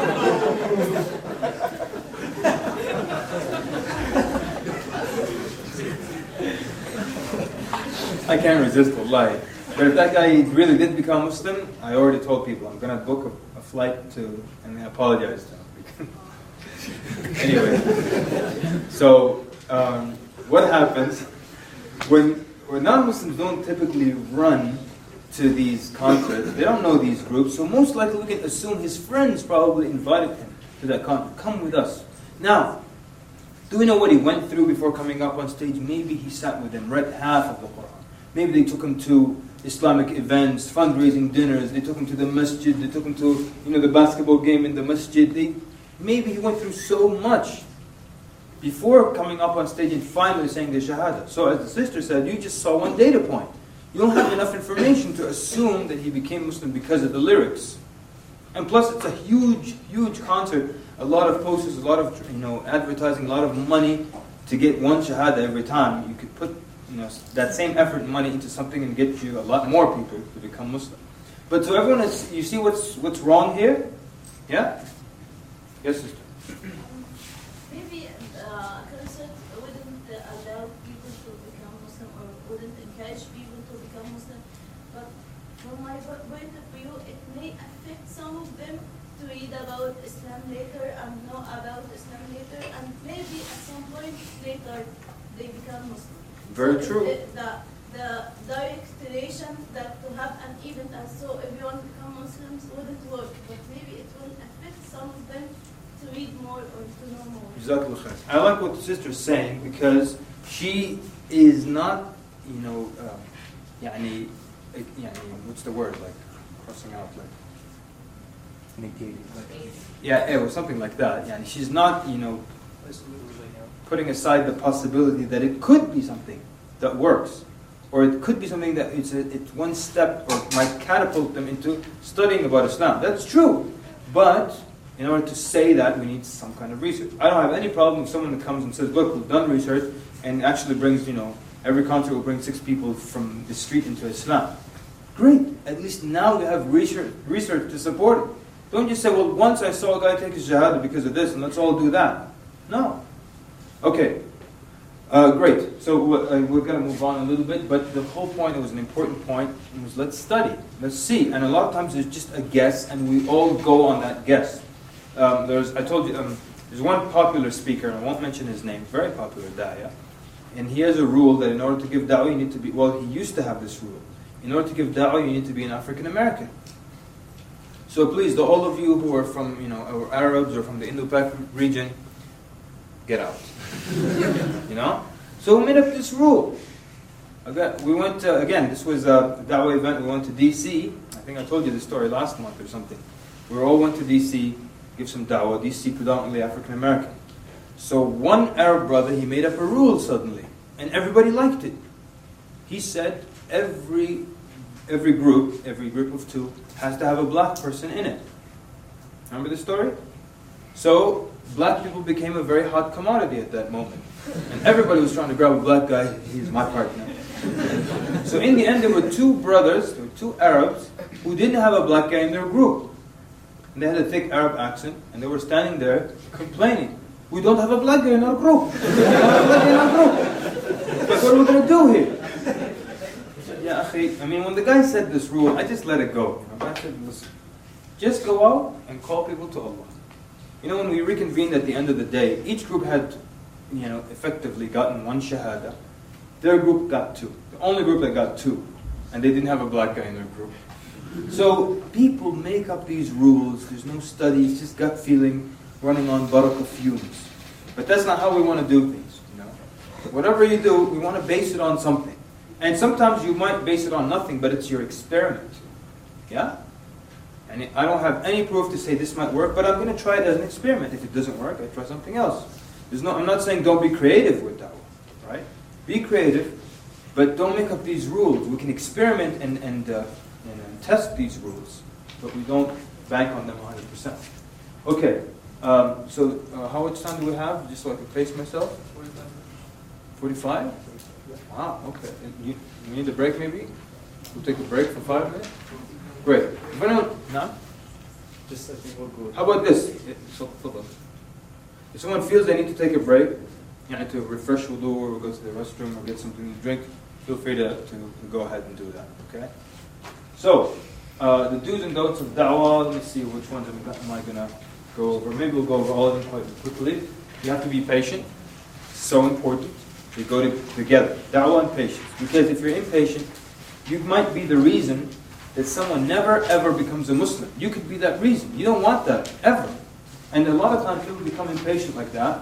I can't resist a lie. But if that guy really did become Muslim, I already told people I'm going to book a flight to, and I apologize to him. Anyway, so what happens when non-Muslims don't typically run to these concerts? They don't know these groups, so most likely we can assume his friends probably invited him to that concert. Come with us. Now, do we know what he went through before coming up on stage? Maybe he sat with them, read half of the Quran. Maybe they took him to Islamic events, fundraising dinners. They took him to the masjid. They took him to, the basketball game in the masjid. Maybe he went through so much before coming up on stage and finally saying the shahada. So as the sister said, you just saw one data point. You don't have enough information to assume that he became Muslim because of the lyrics. And plus it's a huge, huge concert. A lot of posters, a lot of advertising, a lot of money to get one shahada every time. You could put that same effort and money into something and get you a lot more people to become Muslim. But to everyone, you see what's wrong here? Yeah? Yes, sister. Maybe concert wouldn't allow people to become Muslim or wouldn't encourage people to become Muslim. But from my point of view, it may affect some of them to read about Islam later and know about Islam later, and maybe at some point later they become Muslim. Very true. The direct relation that to have an event and so everyone become Muslims wouldn't work, but maybe it will affect some of them to read more or to know more. Jazakallah khair. I like what the sister's saying because she is not, what's the word, like crossing out, like negating, it was something like that. Yani she's not, putting aside the possibility that it could be something that works, or it could be something that it's one step or might catapult them into studying about Islam. That's true, but in order to say that, we need some kind of research. I don't have any problem with someone that comes and says, look, we've done research, and actually brings, every concert will bring 6 people from the street into Islam. Great, at least now you have research to support it. Don't just say, well, once I saw a guy take his shahada because of this, and let's all do that. No. Okay, great. So we're going to move on a little bit, but the whole point, it was an important point, was let's study, let's see. And a lot of times there's just a guess, and we all go on that guess. I told you, there's one popular speaker, and I won't mention his name, very popular da'iyah, and he has a rule that in order to give da'wah, you need to be, he used to have this rule. In order to give da'wah, you need to be an African American. So please, all of you who are from, or Arabs or from the Indo-Pak region, get out. So we made up this rule. We went to, again, this was a da'wah event, we went to DC. I think I told you this story last month or something. We all went to DC, give some da'wah, DC predominantly African American. So one Arab brother, he made up a rule suddenly, and everybody liked it. He said every group of 2, has to have a black person in it. Remember the story? So black people became a very hot commodity at that moment. And everybody was trying to grab a black guy, he's my partner. So in the end, there were 2 brothers, there were 2 Arabs, who didn't have a black guy in their group. And they had a thick Arab accent, and they were standing there complaining, we don't have a black guy in our group. We don't have a black guy in our group. Like, what are we going to do here? Yeah, akhi, when the guy said this rule, I just let it go. I said, listen, just go out and call people to Allah. When we reconvened at the end of the day, each group had, effectively gotten 1 shahada. Their group got 2. The only group that got 2. And they didn't have a black guy in their group. So people make up these rules. There's no study. It's just gut feeling, running on barakah fumes. But that's not how we want to do things. Whatever you do, we want to base it on something. And sometimes you might base it on nothing, but it's your experiment. Yeah? And I don't have any proof to say this might work, but I'm going to try it as an experiment. If it doesn't work, I try something else. I'm not saying don't be creative with da'wah, right? Be creative, but don't make up these rules. We can experiment and test these rules, but we don't bank on them 100%. Okay, so how much time do we have, just so I can pace myself? 45? Wow, okay. You need a break maybe? We'll take a break for 5 minutes? Great. If anyone, no? Just I think we'll go. How about this? If someone feels they need to take a break, to refresh wudu or go to the restroom or get something to drink, feel free to go ahead and do that, okay? So, the do's and don'ts of da'wah, let me see which ones am I going to go over. Maybe we'll go over all of them quite quickly. You have to be patient. So important. They go together. Da'wah and patience. Because if you're impatient, you might be the reason that someone never ever becomes a Muslim. You could be that reason. You don't want that, ever. And a lot of times people become impatient like that.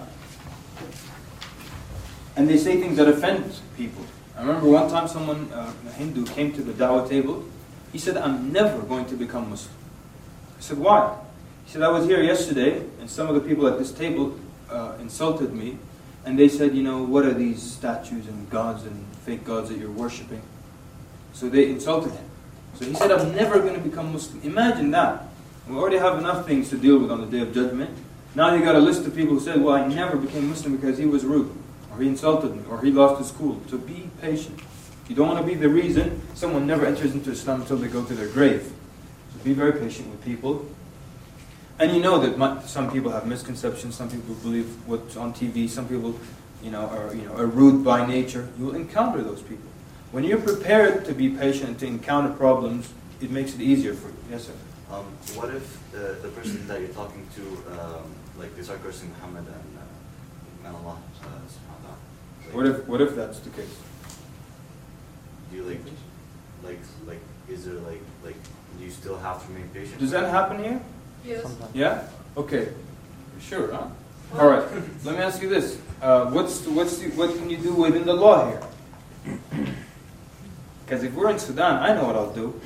And they say things that offend people. I remember one time someone, a Hindu, came to the da'wah table. He said, I'm never going to become Muslim. I said, why? He said, I was here yesterday, and some of the people at this table insulted me. And they said, what are these statues and gods and fake gods that you're worshipping? So they insulted him. So he said, I'm never going to become Muslim. Imagine that. We already have enough things to deal with on the Day of Judgment. Now you got a list of people who said, well, I never became Muslim because he was rude, or he insulted me, or he lost his cool. So be patient. You don't want to be the reason someone never enters into Islam until they go to their grave. So be very patient with people. And you know that some people have misconceptions, some people believe what's on TV, some people are rude by nature. You will encounter those people. When you're prepared to be patient, to encounter problems, it makes it easier for you. Yes, sir? What if the person that you're talking to, they start cursing Muhammad and Allah subhanahu wa ta'ala? What if that's the case? Do you is there do you still have to remain patient? Does that happen here? Yes. Sometimes. Yeah? Okay. Sure, huh? All right. Let me ask you this. What can you do within the law here? Because if we're in Sudan, I know what I'll do.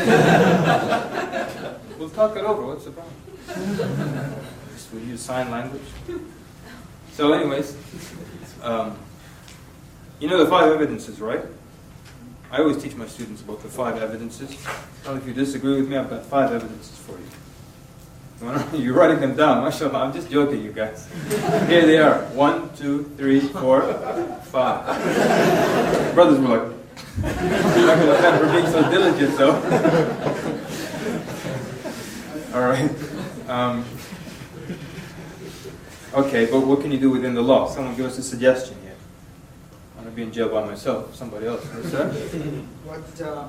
We'll talk it over. What's the problem? Just we'll use sign language. So anyways, you know the 5 evidences, right? I always teach my students about the 5 evidences. Well, if you disagree with me, I've got 5 evidences for you. You're writing them down. MashaAllah, I'm just joking, you guys. Here they are. 1, 2, 3, 4, 5. Brothers were like, I'm not going to offend for being so diligent, though. All right. Okay, but what can you do within the law? Someone give us a suggestion here. I'm going to be in jail by myself. Somebody else. Yes, sir? What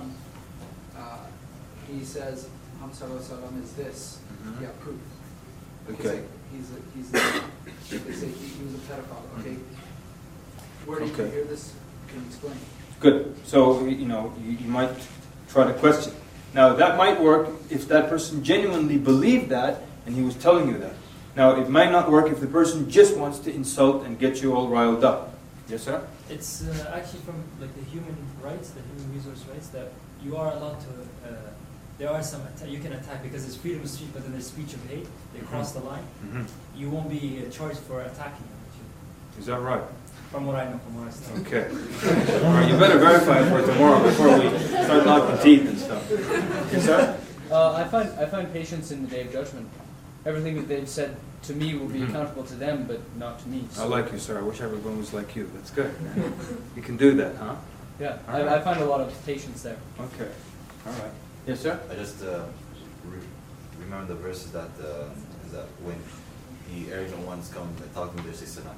he says, Muhammad ﷺ is this. Yeah, proof. Okay. They say he was a pedophile. Okay. Where did you hear this? Can you explain? Good. So, you might try to question. Now, that might work if that person genuinely believed that and he was telling you that. Now, it might not work if the person just wants to insult and get you all riled up. Yes, sir? It's actually from the human rights, the human resource rights, that you are allowed to, there are some, you can attack because it's freedom of speech, but then there's speech of hate. They cross the line. You won't be charged for attacking them. Is that right? From what I know, from what I studied. Okay. All right, you better verify it for tomorrow before we start knocking teeth and stuff. Yes, sir? I find patience in the Day of Judgment. Everything that they've said to me will be accountable to them, but not to me. So. I like you, sir. I wish everyone was like you. That's good. You can do that, huh? Yeah, I find a lot of patience there. Okay. All right. Yes, sir? I just remember the verses that is that when the arrogant ones come and talk to them, they say salam.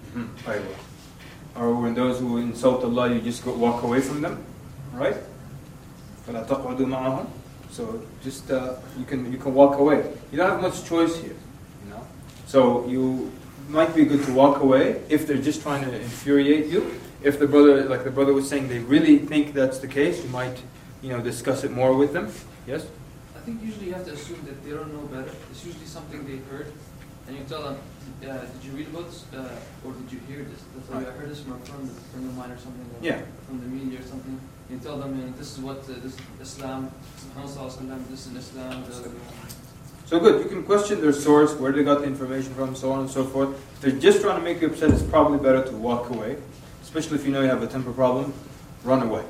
Or when those who insult Allah, you just walk away from them, right? فَلَا تَقْعُدُوا مَعَهُمْ. So just you can walk away. You don't have much choice here, So you might be good to walk away if they're just trying to infuriate you. If the brother, like the brother was saying, they really think that's the case, you might, discuss it more with them. Yes? I think usually you have to assume that they don't know better. It's usually something they heard, and you tell them, did you read about this, or did you hear this? I heard this from a friend of mine or something, from the media or something. You tell them, you know, this is what this is Islam, this is Islam. So good, you can question their source, where they got the information from, so on and so forth. If they're just trying to make you upset, it's probably better to walk away. Especially if you know you have a temper problem, run away.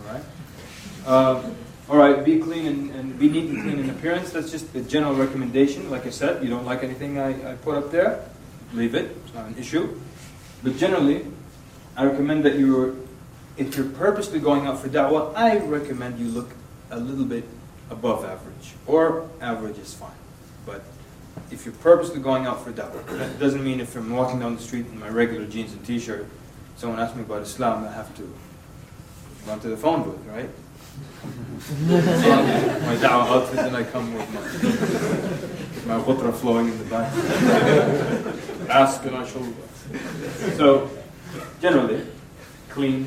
Alright, be clean and be neat and clean in appearance. That's just the general recommendation. Like I said, you don't like anything I put up there, leave it, it's not an issue. But generally, I recommend that if you're purposely going out for da'wah, I recommend you look a little bit above average. Or average is fine. But if you're purposely going out for da'wah, that doesn't mean if I'm walking down the street in my regular jeans and t-shirt, someone asks me about Islam, I have to run to the phone booth, right? My da'wah outfit, then I come with my ghutra flowing in the back. Ask and I shall. So, generally, clean,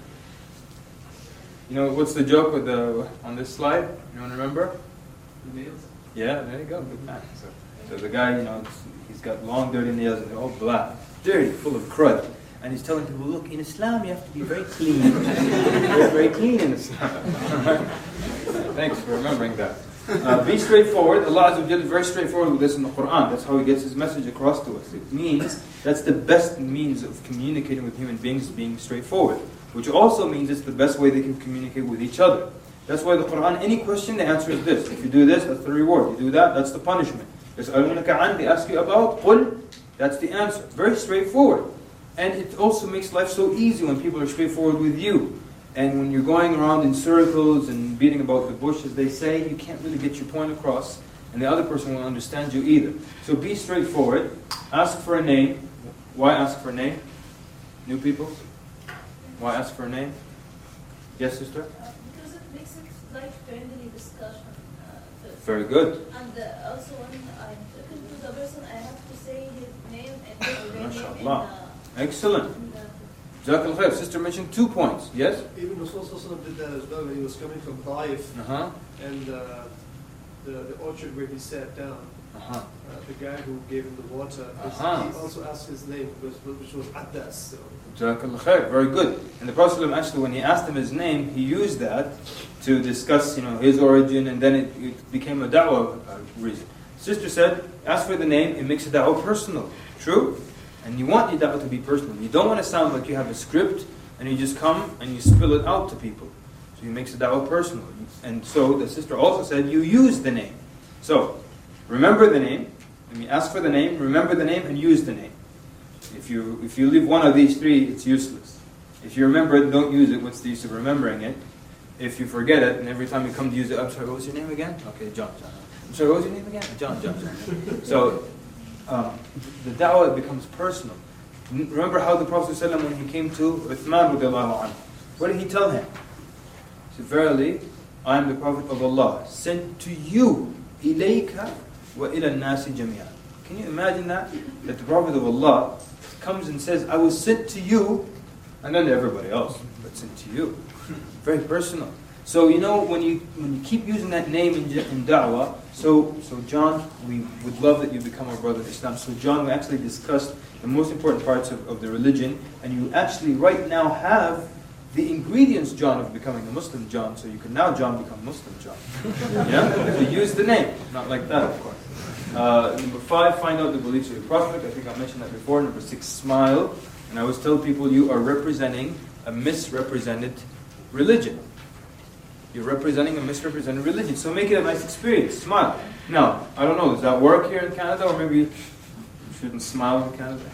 You know, what's the joke with on this slide? Anyone remember? The nails? Yeah, there you go, good man. So the guy, he's got long, dirty nails and they're all black, dirty, full of crud. And he's telling people, look, in Islam you have to be very clean. Very, very clean in Islam. Thanks for remembering that. Be straightforward. Allah Azza wa Jalla is very straightforward with this in the Quran. That's how He gets His message across to us. It means that's the best means of communicating with human beings, being straightforward. Which also means it's the best way they can communicate with each other. That's why the Quran, any question, the answer is this. If you do this, that's the reward. You do that, that's the punishment. They ask you about, qul, that's the answer. Very straightforward. And it also makes life so easy when people are straightforward with you. And when you're going around in circles and beating about the bush, as they say, you can't really get your point across. And the other person won't understand you either. So be straightforward. Ask for a name. Why ask for a name? New people? Why ask for a name? Yes, sister? Because it makes it like friendly discussion. Very good. And also when I'm talking to the person, I have to say his name and his name. MashaAllah. Excellent. Jazakallah khair. Sister mentioned 2 points. Yes? Even Rasul did that as well when he was coming from Taif. And the orchard where he sat down. The guy who gave him the water, he also asked his name, which was Addas. So. Jazakallah khair. Very good. And the Prophet actually, when he asked him his name, he used that to discuss, his origin, and then it became a da'wah reason. Sister said, ask for the name, it makes the da'wah personal. True? And you want your da'wah to be personal. You don't want to sound like you have a script and you just come and you spill it out to people. So it makes the da'wah personal. And so the sister also said, you use the name. So, remember the name. When you ask for the name, remember the name and use the name. If you leave one of these 3, it's useless. If you remember it, don't use it. What's the use of remembering it? If you forget it, and every time you come to use it, I'm sorry, what was your name again? Okay, John. I'm sorry, what was your name again? John. So, the da'wah becomes personal. Remember how the Prophet ﷺ, when he came to Uthman radiallahu anhu, what did he tell him? He said, verily, I am the Prophet of Allah, sent to you, ilayka wa ila nasi jami'an. Can you imagine that? That the Prophet of Allah comes and says, I was sent to you, and then to everybody else, but sent to you. Very personal. So when you keep using that name in da'wah, so John, we would love that you become our brother in Islam. So John, we actually discussed the most important parts of the religion, and you actually right now have the ingredients, John, of becoming a Muslim, John. So you can now, John, become Muslim, John. Yeah? So use the name, not like that, of course. Number 5, find out the beliefs of the Prophet. I think I mentioned that before. Number 6, smile. And I always tell people you are representing a misrepresented religion. You're representing a misrepresented religion. So make it a nice experience. Smile. Now, I don't know, does that work here in Canada? Or maybe you shouldn't smile in Canada?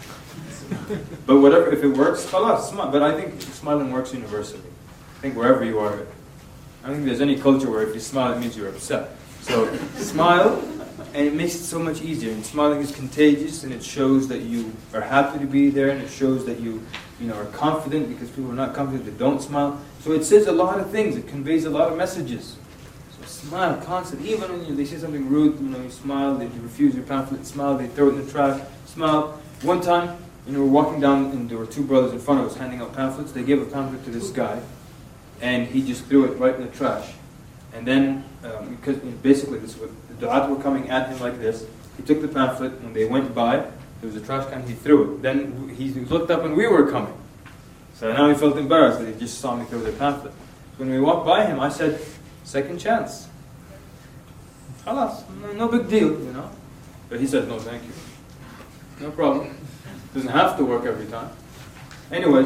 But whatever, if it works, khalas, smile. But I think smiling works universally. I think wherever you are, I don't think there's any culture where if you smile, it means you're upset. So smile, and it makes it so much easier. And smiling is contagious, and it shows that you are happy to be there, and it shows that you are confident, because people are not confident, they don't smile. So it says a lot of things. It conveys a lot of messages. So smile constantly. Even when they say something rude, you smile. They refuse your pamphlet, smile. They throw it in the trash, smile. One time, we're walking down, and there were 2 brothers in front of us handing out pamphlets. They gave a pamphlet to this guy, and he just threw it right in the trash. And then, because basically the du'at were coming at him like this, he took the pamphlet. When they went by, there was a trash can, he threw it. Then he looked up and we were coming. So now he felt embarrassed that he just saw me throw the pamphlet. when we walked by him, I said, second chance. Khalas, no big deal, you know. But he said, no, thank you. No problem. Doesn't have to work every time. Anyways,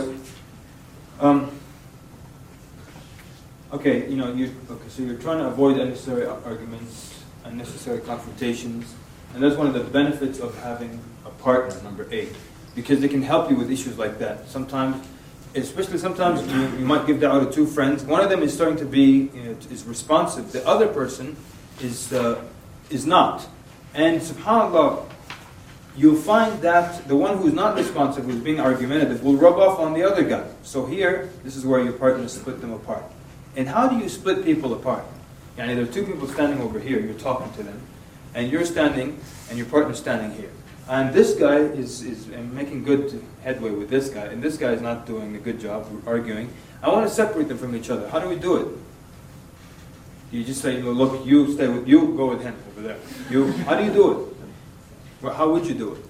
okay, you know, so you're trying to avoid unnecessary arguments, unnecessary confrontations, and that's one of the benefits of having a partner, number 8, because they can help you with issues like that. Sometimes, especially sometimes you might give da'wah to 2 friends. One of them is starting to be, is responsive. The other person is not. And subhanAllah, you'll find that the one who's not responsive, who's being argumentative, will rub off on the other guy. So here, this is where your partner split them apart. And how do you split people apart? Yani there are 2 people standing over here, you're talking to them, and you're standing, and your partner's standing here. And this guy is making good headway with this guy, and this guy is not doing a good job, we're arguing. I want to separate them from each other. How do we do it? You just say, look, you stay with you, go with him over there. You, how do you do it? Well, how would you do it?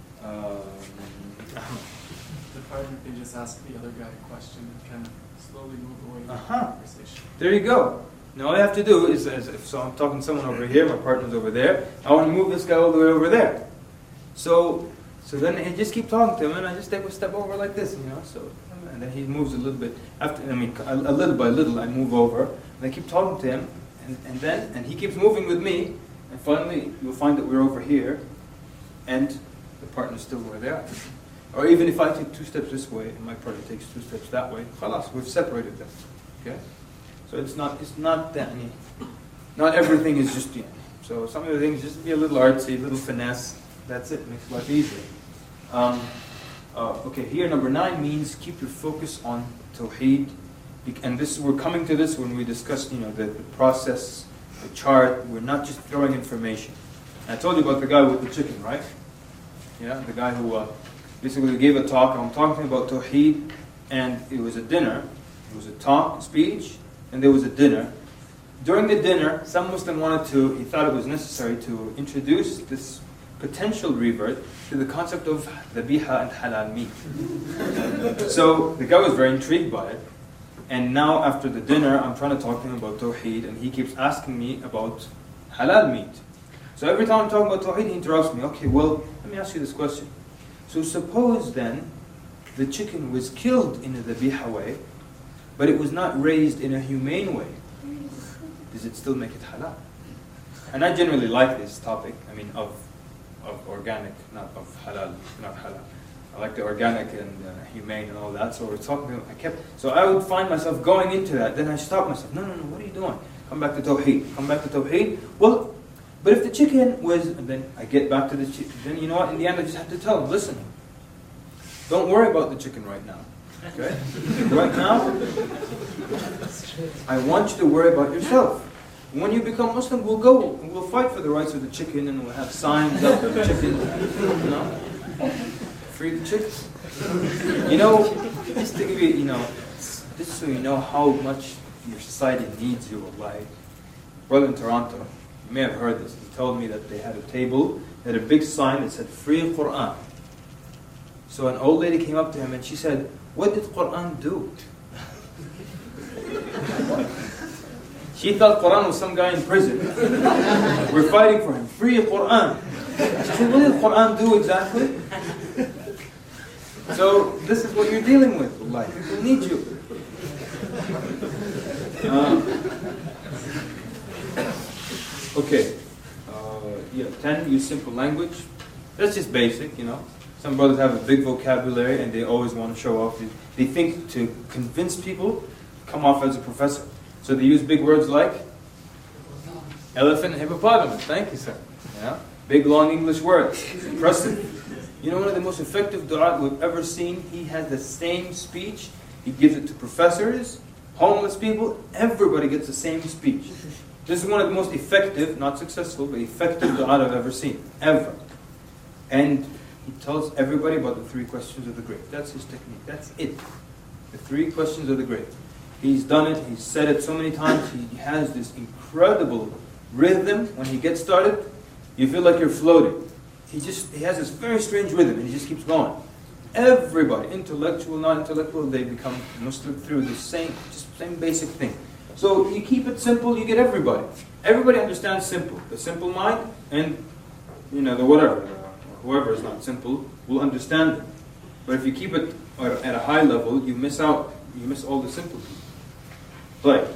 The partner can just ask the other guy a question and kind of slowly move away from the conversation. There you go. Now all you have to do is, so I'm talking to someone over here, my partner's over there, I want to move this guy all the way over there. So then I just keep talking to him, and I just take a step over like this, you know. So, and then he moves a little bit. A little by little, I move over, and I keep talking to him, and he keeps moving with me, and finally you'll find that we're over here, and the partner's still where they are. Or even if I take 2 steps this way, and my partner takes 2 steps that way, khalas, we've separated them. Okay. So it's not that. Not everything is just. So some of the things just be a little artsy, a little finesse. That's it. Makes life easier. Okay, here number 9 means keep your focus on Tawheed, and we're coming to this when we discussed the process, the chart. We're not just throwing information. And I told you about the guy with the chicken, right? Yeah, the guy who basically gave a talk. I'm talking about Tawheed, and it was a dinner. It was a talk, speech, and there was a dinner. During the dinner, some Muslim he thought it was necessary to introduce this potential revert to the concept of dhabiha and halal meat. So the guy was very intrigued by it, and now after the dinner, I'm trying to talk to him about Tawheed, and he keeps asking me about halal meat. So every time I'm talking about Tawheed, he interrupts me. Okay, well, let me ask you this question. So suppose then the chicken was killed in a dhabiha way, but it was not raised in a humane way. Does it still make it halal? And I generally like this topic, of organic, not of halal, not halal. I like the organic and humane and all that. So we're talking. So I would find myself going into that. Then I stop myself. No. What are you doing? Come back to Tawheed. Come back to Tawheed. Well, but if the chicken was, and then I get back to the chicken. Then you know what? In the end, I just have to tell him, listen. Don't worry about the chicken right now. Okay? Right now, I want you to worry about yourself. When you become Muslim, we'll go and we'll fight for the rights of the chicken, and we'll have signs up for the chicken. Free the chickens. Just to give you, just so you know how much your society needs you. Like, brother in Toronto, you may have heard this. He told me that they had a table, they had a big sign that said "Free Quran." So an old lady came up to him and she said, "What did Quran do?" She thought Quran was some guy in prison. We're fighting for him. Free Quran. She said, what did Quran do exactly? So this is what you're dealing with. Like, people need you. Okay. 10, use simple language. That's just basic, Some brothers have a big vocabulary and they always want to show off. They think to convince people, come off as a professor. So they use big words like elephant and hippopotamus. Thank you, sir. Yeah? Big, long English words. Impressive. One of the most effective du'a we've ever seen, he has the same speech. He gives it to professors, homeless people. Everybody gets the same speech. This is one of the most effective, not successful, but effective du'a I've ever seen. Ever. And he tells everybody about the 3 questions of the grave. That's his technique. That's it. The 3 questions of the grave. He's done it. He's said it so many times. He has this incredible rhythm. When he gets started, you feel like you're floating. He has this very strange rhythm, and he just keeps going. everybody, intellectual, non-intellectual, they become Muslim through the same basic thing. So you keep it simple, you get everybody. Everybody understands simple. The simple mind and the whatever, whoever is not simple will understand it. But if you keep it at a high level, you miss out. You miss all the simple people. Like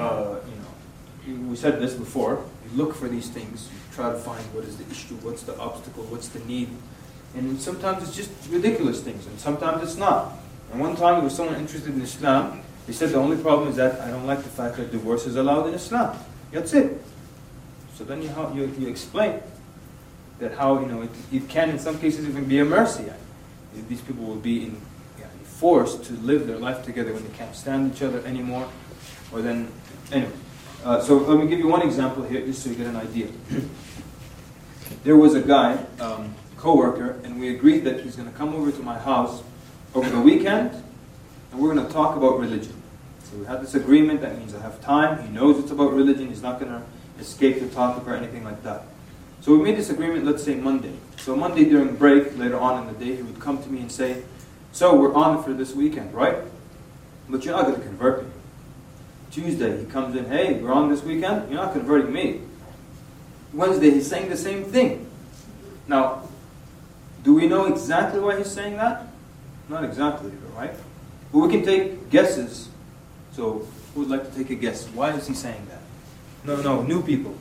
we said this before. You look for these things. You try to find what is the issue, what's the obstacle, what's the need. And sometimes it's just ridiculous things, and sometimes it's not. And one time there was someone interested in Islam. They said the only problem is that I don't like the fact that divorce is allowed in Islam. That's it. So then you explain that how it can in some cases even be a mercy. These people will be forced to live their life together when they can't stand each other anymore. Or then anyway. So let me give you one example here, just so you get an idea. There was a guy, co-worker, and we agreed that he's going to come over to my house over the weekend, and we're going to talk about religion. So we had this agreement. That means I have time. He knows it's about religion. He's not going to escape the topic or anything like that. So we made this agreement, let's say Monday. So Monday during break, later on in the day, he would come to me and say, so we're on for this weekend, right? But you're not going to convert me. Tuesday, he comes in, hey, we're on this weekend? You're not converting me. Wednesday, he's saying the same thing. Now, do we know exactly why he's saying that? Not exactly, right? But we can take guesses. So, who would like to take a guess? Why is he saying that? No, new people.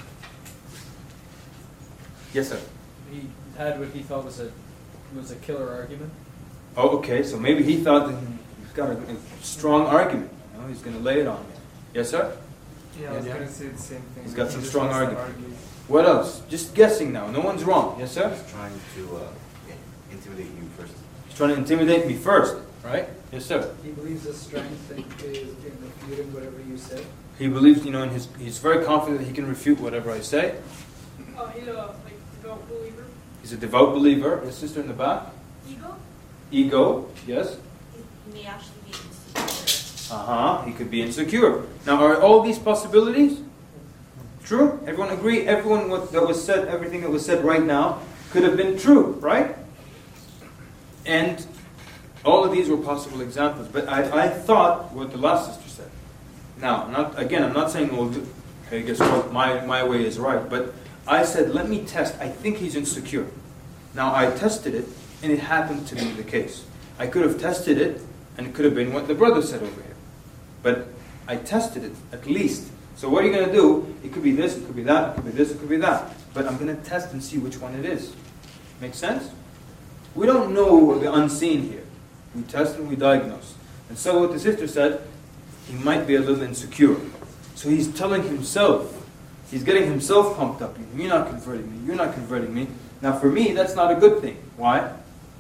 Yes, sir. He had what he thought was a killer argument. Oh, okay. So maybe he thought that he's got a strong argument. He's going to lay it on me. Yes, sir? Yeah, I was going to say the same thing. He's got some strong argument. What else? Just guessing now. No one's wrong. Yes, sir? He's trying to intimidate you first. He's trying to intimidate me first, right? Yes, sir. He believes his strength is in refuting whatever you say. He believes, he's very confident that he can refute whatever I say. Oh, he's a devout believer. He's a devout believer. His sister in the back. Ego, yes. He may actually be insecure. He could be insecure. Now, are all these possibilities true? Everyone agree? Everything that was said right now could have been true, right? And all of these were possible examples. But I thought what the last sister said. Now, I'm not saying, well, hey, guess what? My way is right. But I said, let me test. I think he's insecure. Now, I tested it, and it happened to be the case. I could have tested it, and it could have been what the brother said over here. But I tested it, at least. So what are you going to do? It could be this, it could be that, it could be this, it could be that. But I'm going to test and see which one it is. Make sense? We don't know the unseen here. We test and we diagnose. And so what the sister said, he might be a little insecure. So he's telling himself, he's getting himself pumped up. You're not converting me, you're not converting me. Now for me, that's not a good thing. Why?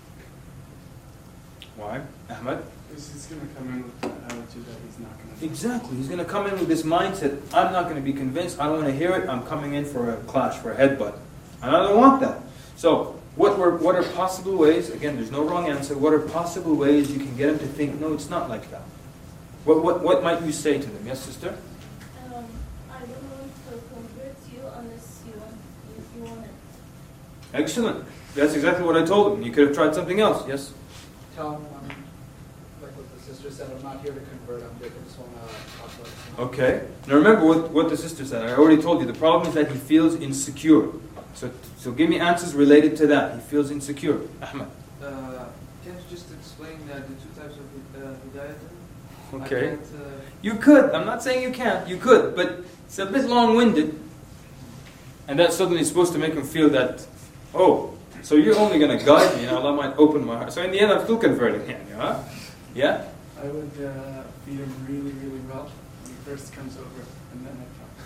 Why? Ahmed? Because he's going to come in with the attitude that he's not going to... Exactly. He's going to come in with this mindset, I'm not going to be convinced, I don't want to hear it, I'm coming in for a clash, for a headbutt. And I don't want that. So, what are possible ways, again, there's no wrong answer, what are possible ways you can get him to think, no, it's not like that? What might you say to them? Yes, sister? I don't want to convert you unless you want it. Excellent. That's exactly what I told him. You could have tried something else. Yes? Tell him, like what the sister said, I'm not here to convert, I just want to talk about it. Okay. Now remember what the sister said. I already told you. The problem is that he feels insecure. So give me answers related to that. He feels insecure. Ahmed. Can't you just explain the two types of hidayah? Okay. You could. I'm not saying you can't. You could. But it's a bit long-winded. And that's suddenly supposed to make him feel that, oh, so you're only going to guide me and Allah might open my heart. So in the end, I'm still converting him. Huh? Yeah? I would feed him really, really well when he first comes over, and then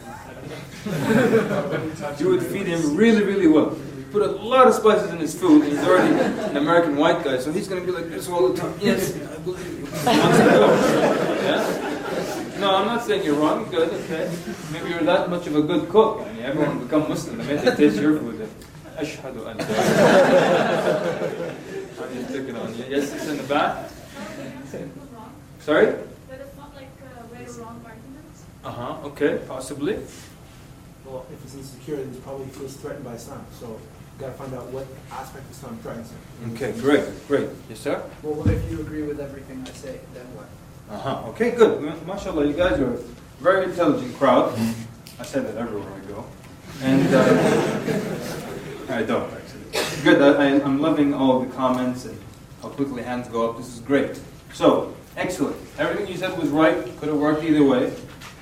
I talk to him. You would feed him really, really well. Put a lot of spices in his food, and he's already an American white guy, so he's going to be like this all the time. Yes, I believe you. Yeah? No, I'm not saying you're wrong. Good, okay. Maybe you're that much of a good cook. I mean, everyone will become Muslim. The minute they taste your food, Ashhadu an la I'm just picking on you. Yes, it's in the back. Sorry? That it's not like right or wrong arguments. Okay, possibly. Well, if it's insecure, then probably he feels threatened by Islam. So gotta find out what aspect of Islam drives him. Okay, great. Yes, sir? Well, what if you agree with everything I say? Then what? Okay, good. MashaAllah, you guys are a very intelligent crowd. I say that everywhere I go. And I don't, actually. Good, I'm loving all the comments and how quickly hands go up. This is great. So, excellent. Everything you said was right. Could have worked either way.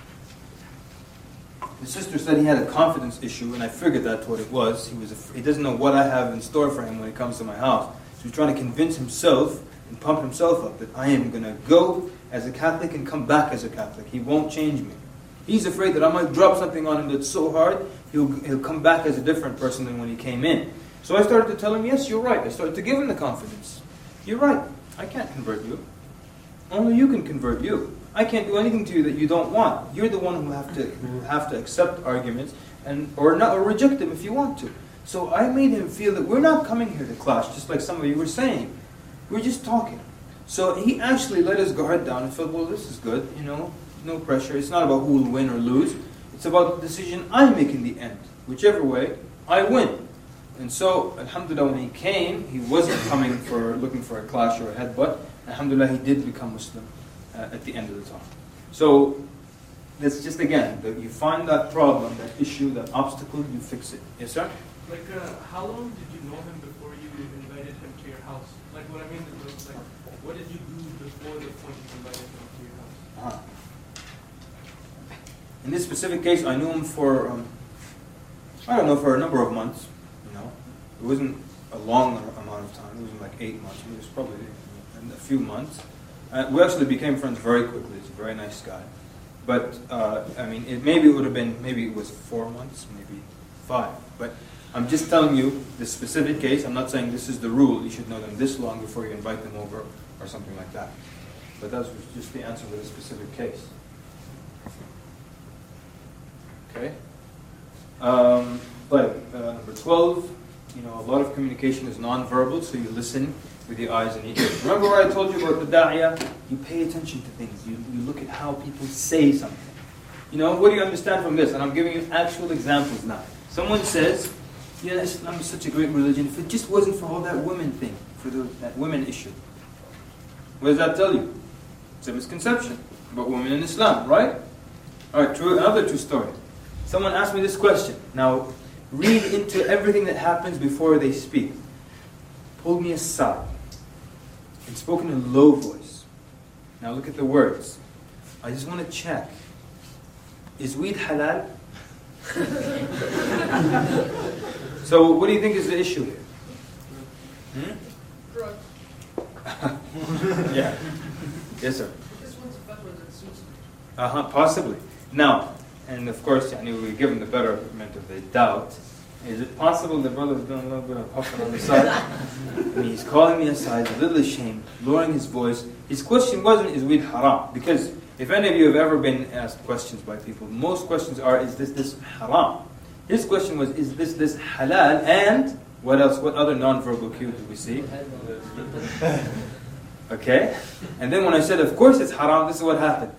The sister said he had a confidence issue, and I figured that's what it was. He doesn't know what I have in store for him when he comes to my house. So he's trying to convince himself and pump himself up that I am going to go as a Catholic and come back as a Catholic. He won't change me. He's afraid that I might drop something on him that's so hard, he'll come back as a different person than when he came in. So I started to tell him, yes, you're right. I started to give him the confidence. You're right. I can't convert you. Only you can convert you. I can't do anything to you that you don't want. You're the one who have to accept arguments or reject them if you want to. So I made him feel that we're not coming here to clash, just like some of you were saying. We're just talking. So he actually let his guard down and felt, well, this is good, no pressure. It's not about who will win or lose. It's about the decision I make in the end. Whichever way, I win. And so, alhamdulillah, when he came, he wasn't looking for a clash or a headbutt. Alhamdulillah, he did become Muslim at the end of the time. So, that's just again, you find that problem, that issue, that obstacle, you fix it. Yes, sir? Like, how long did you know him before you invited him to your house? Like, what I mean is, like, what did you do before the point you invited him to your house? In this specific case, I knew him for, for a number of months. It wasn't a long amount of time. It wasn't like 8 months. It was probably a few months. We actually became friends very quickly. He's a very nice guy. But, maybe it was 4 months, maybe 5. But I'm just telling you the specific case. I'm not saying this is the rule. You should know them this long before you invite them over or something like that. But that was just the answer for the specific case. Okay? Number 12, a lot of communication is non-verbal, so you listen with the eyes and the ears. Remember what I told you about the da'iyah? You pay attention to things. You look at how people say something. What do you understand from this? And I'm giving you actual examples now. Someone says, Islam is such a great religion. If it just wasn't for all that women thing, for that women issue. What does that tell you? It's a misconception about women in Islam, right? Alright, another true story. Someone asked me this question. Now, read into everything that happens before they speak. Pulled me aside and spoken in a low voice. Now look at the words. I just want to check. Is weed halal? So what do you think is the issue here? Yeah. Yes, sir. Possibly. Now, and of course, we give him the betterment of the doubt. Is it possible the brother's doing a little bit of puffing on the side? And he's calling me aside, a little ashamed, lowering his voice. His question wasn't, is weed haram? Because if any of you have ever been asked questions by people, most questions are, is this haram? His question was, is this halal? And what else? What other non-verbal cue did we see? Okay? And then when I said, of course it's haram, this is what happened.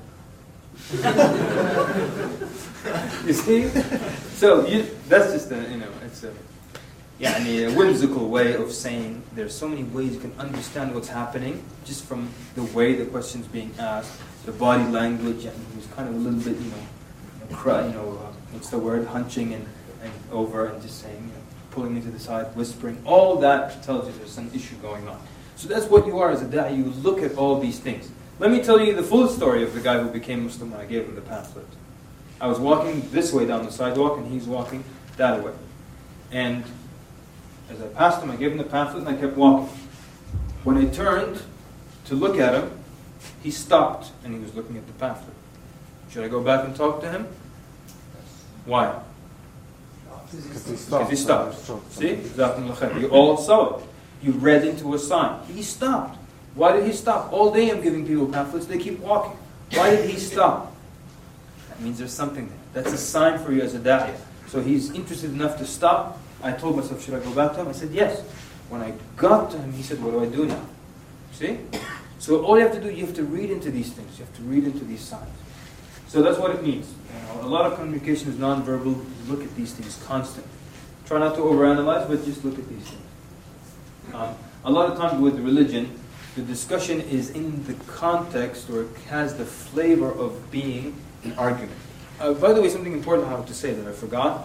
You see? So that's just it's a whimsical way of saying there's so many ways you can understand what's happening just from the way the question's being asked, the body language, and he was kind of a little bit, what's the word, hunching and over and just saying, pulling me to the side, whispering. All that tells you there's some issue going on. So that's what you are as a da'i. You look at all these things. Let me tell you the full story of the guy who became Muslim when I gave him the pamphlet. I was walking this way down the sidewalk and he's walking that way. And as I passed him, I gave him the pamphlet and I kept walking. When I turned to look at him, he stopped and he was looking at the pamphlet. Should I go back and talk to him? Why? Because he stopped. See? You all saw it. You read into a sign. He stopped. Why did he stop? All day I'm giving people pamphlets, they keep walking. Why did he stop? That means there's something there. That's a sign for you as a da'iyah. So he's interested enough to stop. I told myself, should I go back to him? I said, yes. When I got to him, he said, what do I do now? See? So all you have to do, you have to read into these things. You have to read into these signs. So that's what it means. A lot of communication is non-verbal. You look at these things constantly. Try not to overanalyze, but just look at these things. A lot of times with religion, the discussion is in the context, or it has the flavor of being an argument. By the way, something important I have to say that I forgot.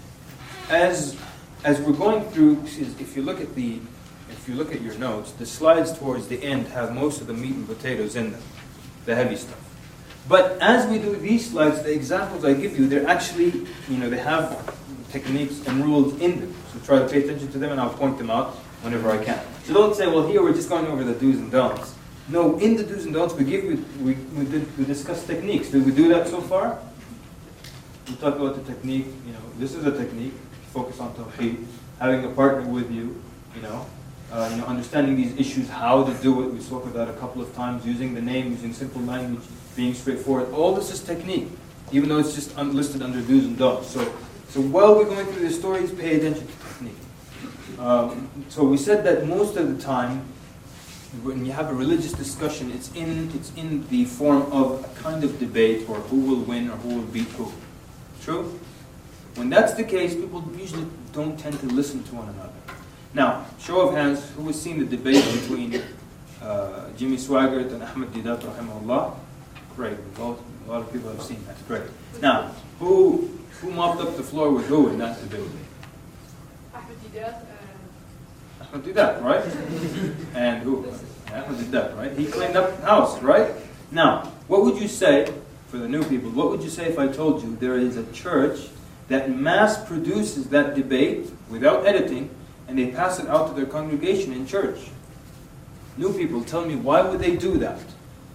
As we're going through, if you look at your notes, the slides towards the end have most of the meat and potatoes in them, the heavy stuff. But as we do these slides, the examples I give you, they're actually, they have techniques and rules in them. So try to pay attention to them, and I'll point them out whenever I can. So don't say, well, here we're just going over the do's and don'ts. No, in the do's and don'ts, we discuss techniques. Did we do that so far? We talked about the technique. This is a technique. Focus on tawheed, having a partner with you. Understanding these issues, how to do it. We spoke of that a couple of times. Using the name, using simple language, being straightforward. All this is technique, even though it's just listed under do's and don'ts. So while we're going through the stories, pay attention to technique. So we said that most of the time, when you have a religious discussion, it's in the form of a kind of debate, or who will win or who will beat who. True? When that's the case, people usually don't tend to listen to one another. Now, show of hands, who has seen the debate between Jimmy Swaggart and Ahmed Deedat, rahimahullah? Great. A lot of people have seen that. Great. Now, who mopped up the floor with who in that debate? Ahmed Deedat. Ahmed Deedat, right? And who? Ahmed Deedat, right? He cleaned up the house, right? Now, what would you say, for the new people, what would you say if I told you there is a church that mass produces that debate without editing, and they pass it out to their congregation in church? New people, tell me, why would they do that?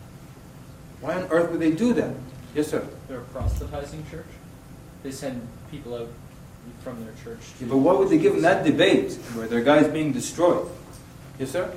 Why on earth would they do that? Yes, sir? They're a proselytizing church. They send people out from their church to... But why would they give them that debate where their guy's being destroyed? Yes, sir?